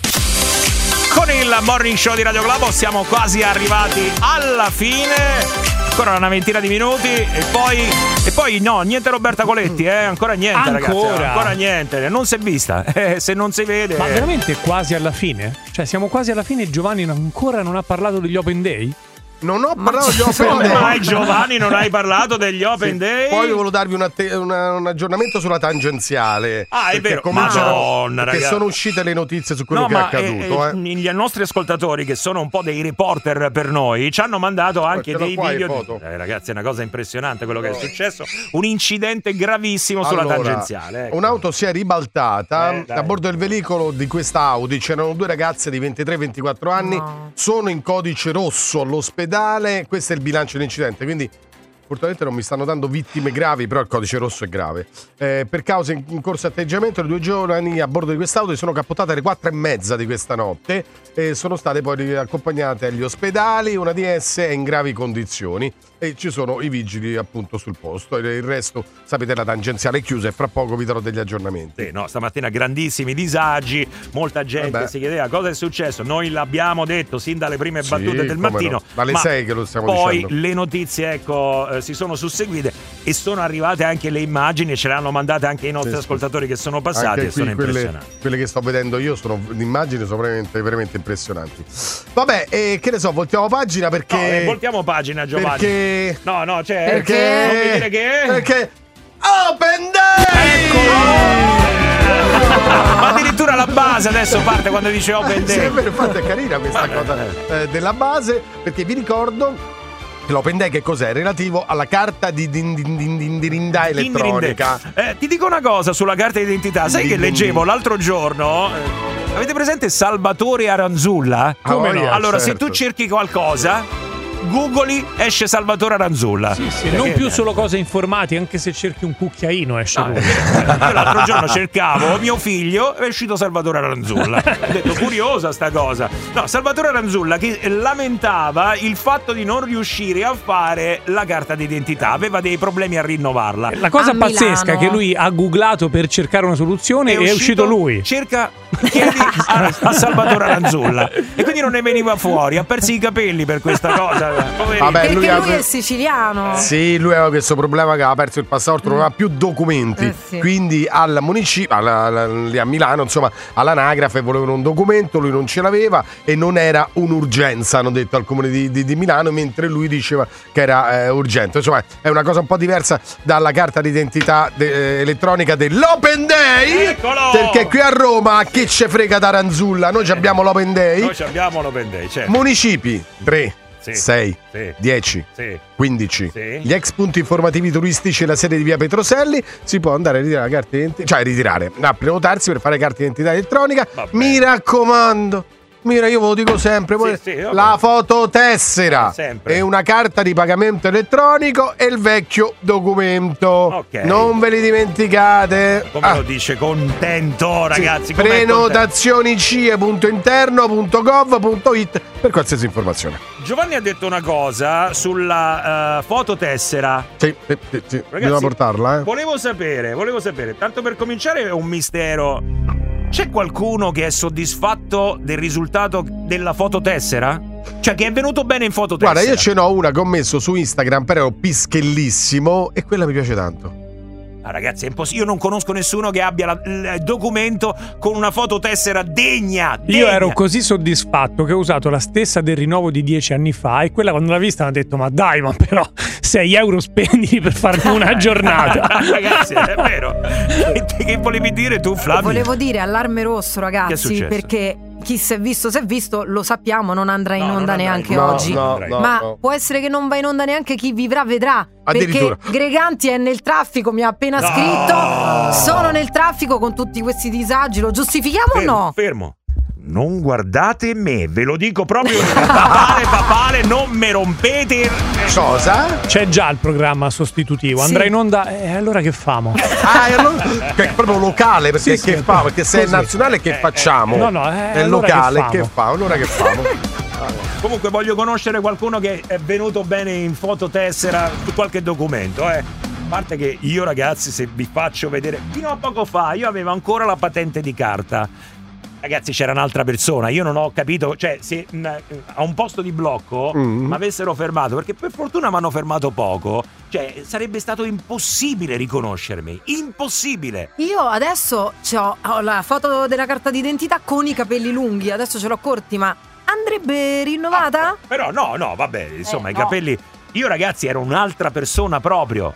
Con il Morning Show di Radio Globo siamo quasi arrivati alla fine. Ancora una ventina di minuti e poi no, niente Roberta Coletti, ancora niente ragazzi, ancora niente, non si è vista, se non si vede. Ma veramente quasi alla fine? Cioè siamo quasi alla fine e Giovanni ancora non ha parlato degli Open Day? Non ho parlato degli Open Day. Come mai Giovanni non hai parlato degli Open Day? Poi volevo darvi un aggiornamento sulla tangenziale. È vero, Madonna, che sono uscite le notizie su quello che è accaduto. Gli nostri ascoltatori, che sono un po' dei reporter per noi, ci hanno mandato anche dei video. Ragazzi, è una cosa impressionante quello che è successo. Un incidente gravissimo sulla tangenziale. Un'auto si è ribaltata. A bordo del veicolo di questa Audi c'erano 2 ragazze di 23-24 anni. Sono in codice rosso all'ospedale. Questo è il bilancio dell'incidente, quindi fortunatamente non mi stanno dando vittime gravi, però il codice rosso è grave. Per cause in corso atteggiamento, le 2 giovani a bordo di quest'auto sono capotate alle 4:30 di questa notte e sono state poi accompagnate agli ospedali. Una di esse è in gravi condizioni e ci sono i vigili appunto sul posto. Il resto, sapete, la tangenziale è chiusa e fra poco vi darò degli aggiornamenti. Stamattina grandissimi disagi, molta gente si chiedeva cosa è successo. Noi l'abbiamo detto sin dalle prime battute del mattino. Dalle 6 che lo stiamo dicendo. Poi le notizie, ecco, si sono susseguite e sono arrivate anche le immagini e ce le hanno mandate anche i nostri ascoltatori che sono passati anche e sono impressionanti. Quelle che sto vedendo io sono immagini sono veramente impressionanti. Vabbè, che ne so, voltiamo pagina perché... No, voltiamo pagina, Giovanni. Perché... No, c'è... Perché... Non mi dire che... Perché... Open Day! Ma addirittura la base adesso parte quando dice Open Day. Sì, è vero, infatti è carina questa cosa della base, perché vi ricordo che l'Open Day che cos'è? Relativo alla carta di indirinda elettronica. Ti dico una cosa sulla carta d'identità, sai che leggevo l'altro giorno... avete presente Salvatore Aranzulla? Come no? Allora, certo. se tu cerchi qualcosa... Googoli, esce Salvatore Aranzulla. Sì, non più solo cose informatiche, anche se cerchi un cucchiaino esce lui. Io l'altro giorno cercavo mio figlio, è uscito Salvatore Aranzulla. Ho detto, curiosa sta cosa. No, Salvatore Aranzulla che lamentava il fatto di non riuscire a fare la carta d'identità, aveva dei problemi a rinnovarla. La cosa pazzesca è che lui ha googlato per cercare una soluzione e è uscito lui. Chiedi a Salvatore Aranzulla. E quindi non ne veniva fuori, ha perso i capelli per questa cosa. Vabbè, perché lui è siciliano. Sì, lui aveva questo problema che aveva perso il passaporto, non aveva più documenti. Sì. Quindi al municipio, lì a Milano, insomma, all'anagrafe volevano un documento, lui non ce l'aveva e non era un'urgenza, hanno detto al comune di Milano, mentre lui diceva che era urgente. Insomma, è una cosa un po' diversa dalla carta d'identità elettronica dell'Open Day. Eccolo! Perché qui a Roma chi ce frega da Aranzulla? Noi abbiamo l'Open Day. Noi abbiamo l'Open Day, certo. Municipi 3 Sì. 6, Sì. 10, Sì. 15. Sì. Gli ex punti informativi turistici e la sede di via Petroselli si può andare a ritirare la carta d'identità, a prenotarsi per fare carta d'identità elettronica. Mi raccomando. Mira, io ve lo dico sempre, la fototessera è una carta di pagamento elettronico e il vecchio documento. Okay. Non ve li dimenticate. Come lo dice contento, ragazzi. Prenotazioni cie.interno.gov.it per qualsiasi informazione. Giovanni ha detto una cosa sulla fototessera. Sì, Ragazzi, bisogna portarla. Volevo sapere, tanto per cominciare è un mistero. C'è qualcuno che è soddisfatto del risultato della fototessera? Cioè che è venuto bene in fototessera? Guarda, io ce n'ho una che ho messo su Instagram, però ero pischellissimo e quella mi piace tanto. Ragazzi, è impossibile. Io non conosco nessuno che abbia il documento con una fototessera degna. Io ero così soddisfatto che ho usato la stessa del rinnovo di 10 anni fa e quella quando l'ha vista mi ha detto ma dai, ma però 6 euro spendili per farmi una giornata. Ragazzi, è vero. Che volevi dire tu, Flavio? Volevo dire allarme rosso, ragazzi, perché chi si è visto, lo sappiamo, non andrà in onda neanche oggi. Ma può essere che non va in onda neanche chi vivrà vedrà. Perché Greganti è nel traffico, mi ha appena scritto. Sono nel traffico con tutti questi disagi, lo giustifichiamo o no? Fermo. Non guardate me, ve lo dico proprio papale, non me rompete. Cosa? C'è già il programma sostitutivo, andrà in onda e allora che famo? Allora, è proprio locale, perché fa? Perché se è nazionale che facciamo? No, è allora locale, che fa? Allora che famo? Comunque voglio conoscere qualcuno che è venuto bene in fototessera su qualche documento, A parte che io, ragazzi, se vi faccio vedere, fino a poco fa io avevo ancora la patente di carta. Ragazzi, c'era un'altra persona, io non ho capito, cioè se a un posto di blocco mi avessero fermato, perché per fortuna mi hanno fermato poco, cioè sarebbe stato impossibile riconoscermi, impossibile. Io adesso ho la foto della carta d'identità con i capelli lunghi, adesso ce l'ho corti, ma andrebbe rinnovata? Però no, vabbè, insomma, i capelli... Io, ragazzi, ero un'altra persona proprio,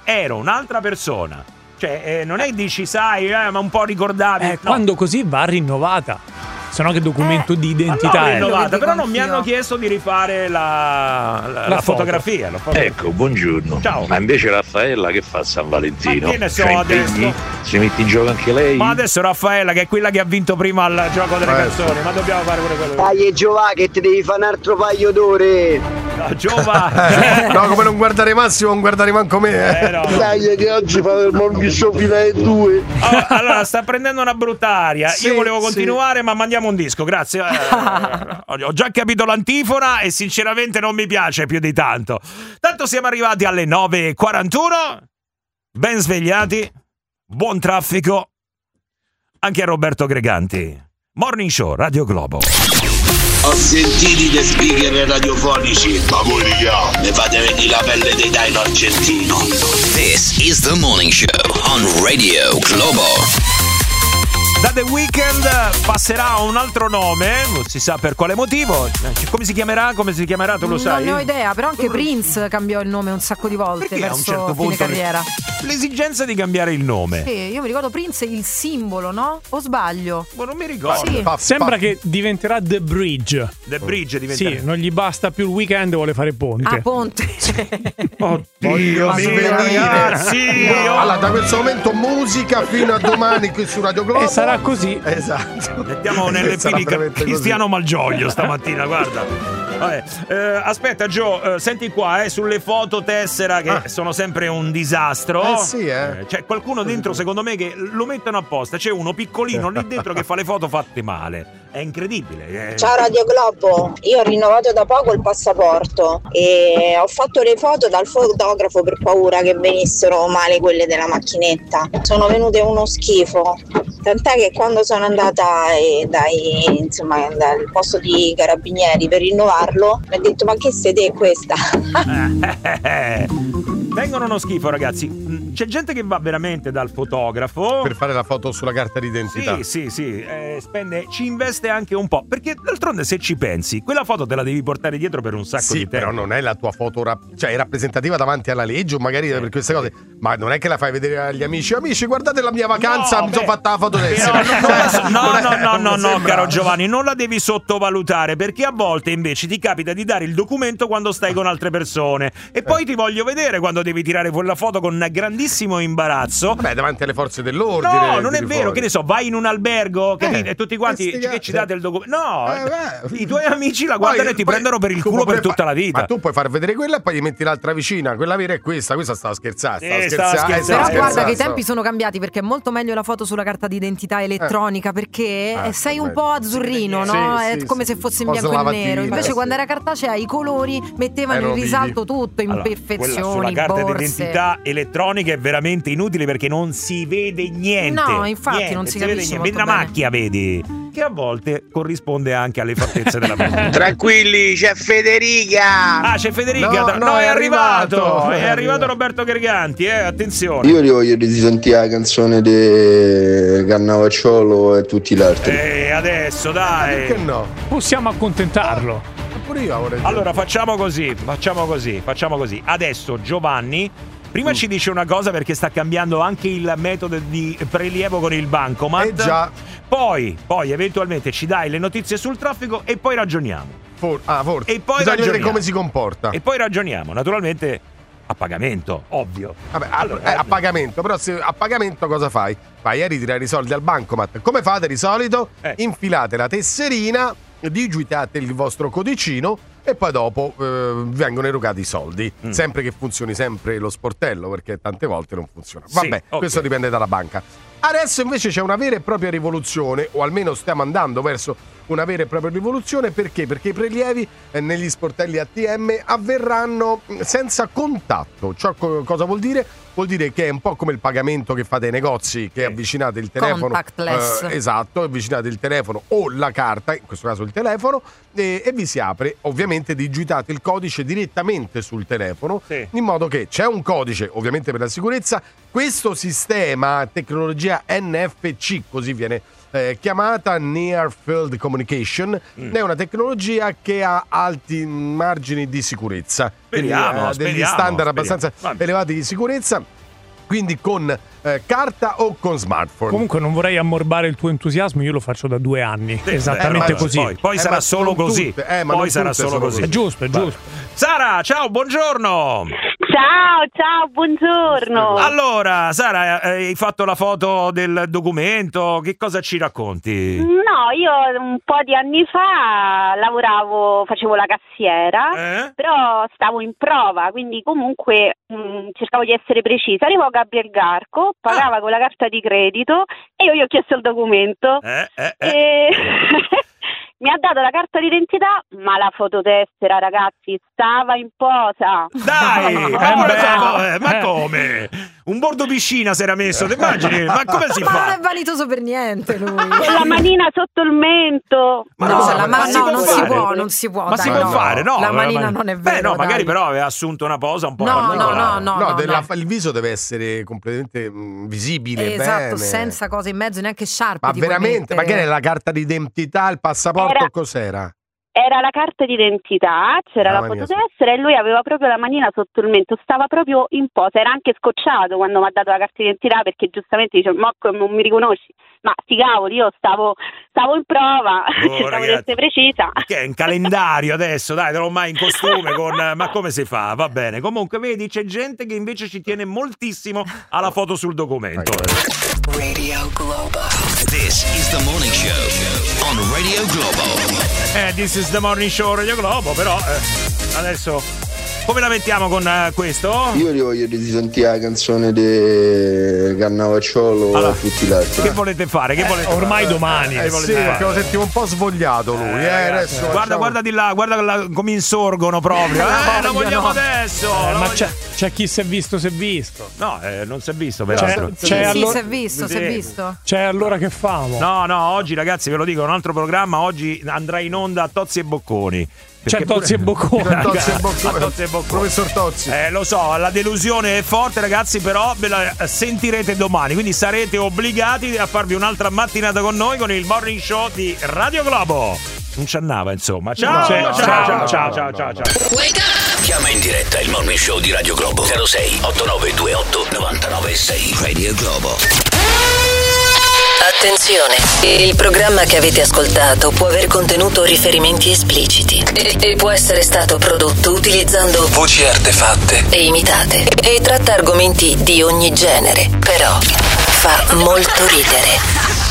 Cioè, non è dici, sai, ma un po' ricordavi. Quando così va rinnovata. Se no che documento di identità è? Rinnovata, però non mi hanno chiesto di rifare la fotografia. Ecco, buongiorno. Ciao. Ma invece Raffaella che fa a San Valentino? Ma che ne so adesso? Si mette in gioco anche lei? Ma adesso Raffaella, che è quella che ha vinto prima al gioco delle canzoni, ma dobbiamo fare pure quello. Dai, Giova, che ti devi fare un altro paio d'ore. No, Giova. No, come non guardare Massimo, non guardare manco me. No. Dai, che oggi fa il morning show fino alle 2. Allora, sta prendendo una brutta aria. Io volevo continuare, ma mandiamo un disco, grazie. Ho già capito l'antifona e sinceramente non mi piace più di tanto. Tanto siamo arrivati alle 9:41. Ben svegliati. Buon traffico. Anche a Roberto Greganti. Morning Show, Radio Globo. Ho sentito dei speaker radiofonici, ma voi raga, ne fate venire la pelle dei Dino argentino. This is the morning show on Radio Globo. Da The Weeknd passerà un altro nome, non si sa per quale motivo. Come si chiamerà? Come si chiamerà? Tu lo sai? Non ne ho idea, però anche Prince cambiò il nome un sacco di volte. Perché verso a un certo fine punto carriera. L'esigenza di cambiare il nome. Sì, io mi ricordo Prince il simbolo, no? O sbaglio? Ma non mi ricordo. Sì. Sembra che diventerà The Bridge. The Bridge diventerà. Sì, non gli basta più il Weekend, vuole fare ponte. Ah, ponte. Oddio mio, ragazzi. Allora, da questo momento musica fino a domani qui su Radio Globo. E sarà così. Esatto. Mettiamo nelle pini Cristiano Malgioglio stamattina, guarda. Vabbè. Aspetta Gio, senti qua, sulle foto tessera che sono sempre un disastro. C'è qualcuno dentro, secondo me, che lo mettono apposta. C'è uno piccolino lì dentro che fa le foto fatte male. È incredibile. Ciao Radio Globo, io ho rinnovato da poco il passaporto e ho fatto le foto dal fotografo per paura che venissero male quelle della macchinetta. Sono venute uno schifo, tant'è che quando sono andata dal posto di carabinieri per rinnovarlo mi ha detto: ma che sede è questa? Vengono uno schifo, ragazzi. C'è gente che va veramente dal fotografo per fare la foto sulla carta d'identità. Sì, ci investe anche un po', perché d'altronde, se ci pensi, quella foto te la devi portare dietro per un sacco di tempo. Però non è la tua foto cioè è rappresentativa davanti alla legge o magari per queste cose, ma non è che la fai vedere agli amici, guardate la mia vacanza, mi sono fatta la foto no, caro Giovanni, non la devi sottovalutare, perché a volte invece ti capita di dare il documento quando stai con altre persone e poi ti voglio vedere quando devi tirare fuori la foto con grandissimo imbarazzo. Vabbè, davanti alle forze dell'ordine. No, non è vero, fuori. Che ne so, vai in un albergo e tutti quanti che ci date il documento. No, i tuoi amici la guardano e ti prendono per il culo per tutta la vita. Ma tu puoi far vedere quella e poi gli metti l'altra vicina, quella vera è questa stava scherzando. Però guarda che i tempi sono cambiati, perché è molto meglio la foto sulla carta d'identità elettronica, perché sei un po' azzurrino, no? È come se fosse in bianco e nero. Invece quando era cartacea i colori mettevano in risalto tutto, imperfezioni, la carta borse. D'identità elettronica è veramente inutile perché non si vede niente. No, infatti non si capisce molto bene. Vedi una macchia, vedi? Che a volte corrisponde anche alle fattezze della vita. Tranquilli, c'è Federica. Ah, c'è Federica. No, è arrivato. È arrivato Roberto Garganti, attenzione. Io voglio risentire la canzone di Cannavacciolo e tutti gli altri. Adesso dai. Perché no? Possiamo accontentarlo. Pure io vorrei. Allora facciamo così. Adesso Giovanni prima ci dice una cosa, perché sta cambiando anche il metodo di prelievo con il bancomat. Già. Poi eventualmente ci dai le notizie sul traffico e poi ragioniamo. Forse. E poi bisogna vedere come si comporta. E poi ragioniamo, naturalmente a pagamento, ovvio. Vabbè, a pagamento, però se a pagamento cosa fai? Vai a ritirare i soldi al bancomat. Come fate di solito? Infilate la tesserina, digitate il vostro codicino e poi dopo vengono erogati i soldi. Sempre che funzioni sempre lo sportello, perché tante volte non funziona. Vabbè, questo dipende dalla banca. Adesso invece c'è una vera e propria rivoluzione, o almeno stiamo andando verso una vera e propria rivoluzione. Perché? Perché i prelievi negli sportelli ATM avverranno senza contatto. Ciò cosa vuol dire? Vuol dire che è un po' come il pagamento che fate ai negozi, che avvicinate il telefono. Contactless. Esatto, avvicinate il telefono o la carta, in questo caso il telefono, e vi si apre. Ovviamente digitate il codice direttamente sul telefono, in modo che c'è un codice, ovviamente per la sicurezza. Questo sistema, tecnologia NFC, così viene chiamata Near Field Communication, è una tecnologia che ha alti margini di sicurezza, degli standard abbastanza elevati di sicurezza, quindi con carta o con smartphone. Comunque non vorrei ammorbare il tuo entusiasmo, io lo faccio da 2 anni, esattamente così. Poi sarà solo così. Poi sarà solo così. È giusto. Sara, ciao, buongiorno. Ciao, buongiorno. Allora, Sara, hai fatto la foto del documento, che cosa ci racconti? No, io un po' di anni fa facevo la cassiera, però stavo in prova, quindi comunque cercavo di essere precisa. Arrivò Gabriel Garco, pagava con la carta di credito e io gli ho chiesto il documento. E mi ha dato la carta d'identità, ma la fototessera, ragazzi, stava in posa. Dai, ma come? un bordo piscina si era messo, ti immagini? Ma come si Ma fa? non è vanitoso per niente lui. Con la manina sotto il mento. Non si può. Ma dai, si può fare, no? La manina non è vero. No, magari dai. però aveva assunto una posa un po' il viso deve essere completamente visibile. Esatto, bene. senza cose in mezzo, neanche sciarpe. Ma veramente? Ma che era la carta d'identità, il passaporto, cos'era? Era la carta d'identità, c'era la foto destra e lui aveva proprio la manina sotto il mento, stava proprio in posa, era anche scocciato quando mi ha dato la carta d'identità perché giustamente dice Mocco non mi riconosci, ma sti cavoli, io stavo in prova, cercavo di essere precisa. Che è un calendario adesso, dai, non mai in costume ma come si fa? Va bene, comunque vedi c'è gente che invece ci tiene moltissimo alla foto sul documento. Radio Globo. This is the morning show on Radio Globo. This is the morning show Radio Globo, però adesso come la mettiamo con questo? Io li voglio risentire la canzone di Cannavacciolo e tutti gli altri. Che volete fare? Ormai domani. Sì, perché lo sentivo un po' svogliato lui. Adesso guarda di là, guarda come insorgono proprio. Lo vogliamo adesso. Ma c'è chi si è visto. No, non si è visto peraltro. Si è visto. C'è allora che famo? No, oggi ragazzi ve lo dico, un altro programma, oggi andrà in onda a Tozzi e Bocconi. C'è Tozzi e Bocconi. Professor Tozzi. Lo so, la delusione è forte ragazzi, però ve la sentirete domani, quindi sarete obbligati a farvi un'altra mattinata con noi con il morning show di Radio Globo. Non ci andava insomma. Ciao. Chiama in diretta il morning show di Radio Globo 06 8928 996 Radio Globo. Attenzione, il programma che avete ascoltato può aver contenuto riferimenti espliciti e può essere stato prodotto utilizzando voci artefatte e imitate e tratta argomenti di ogni genere, però fa molto ridere.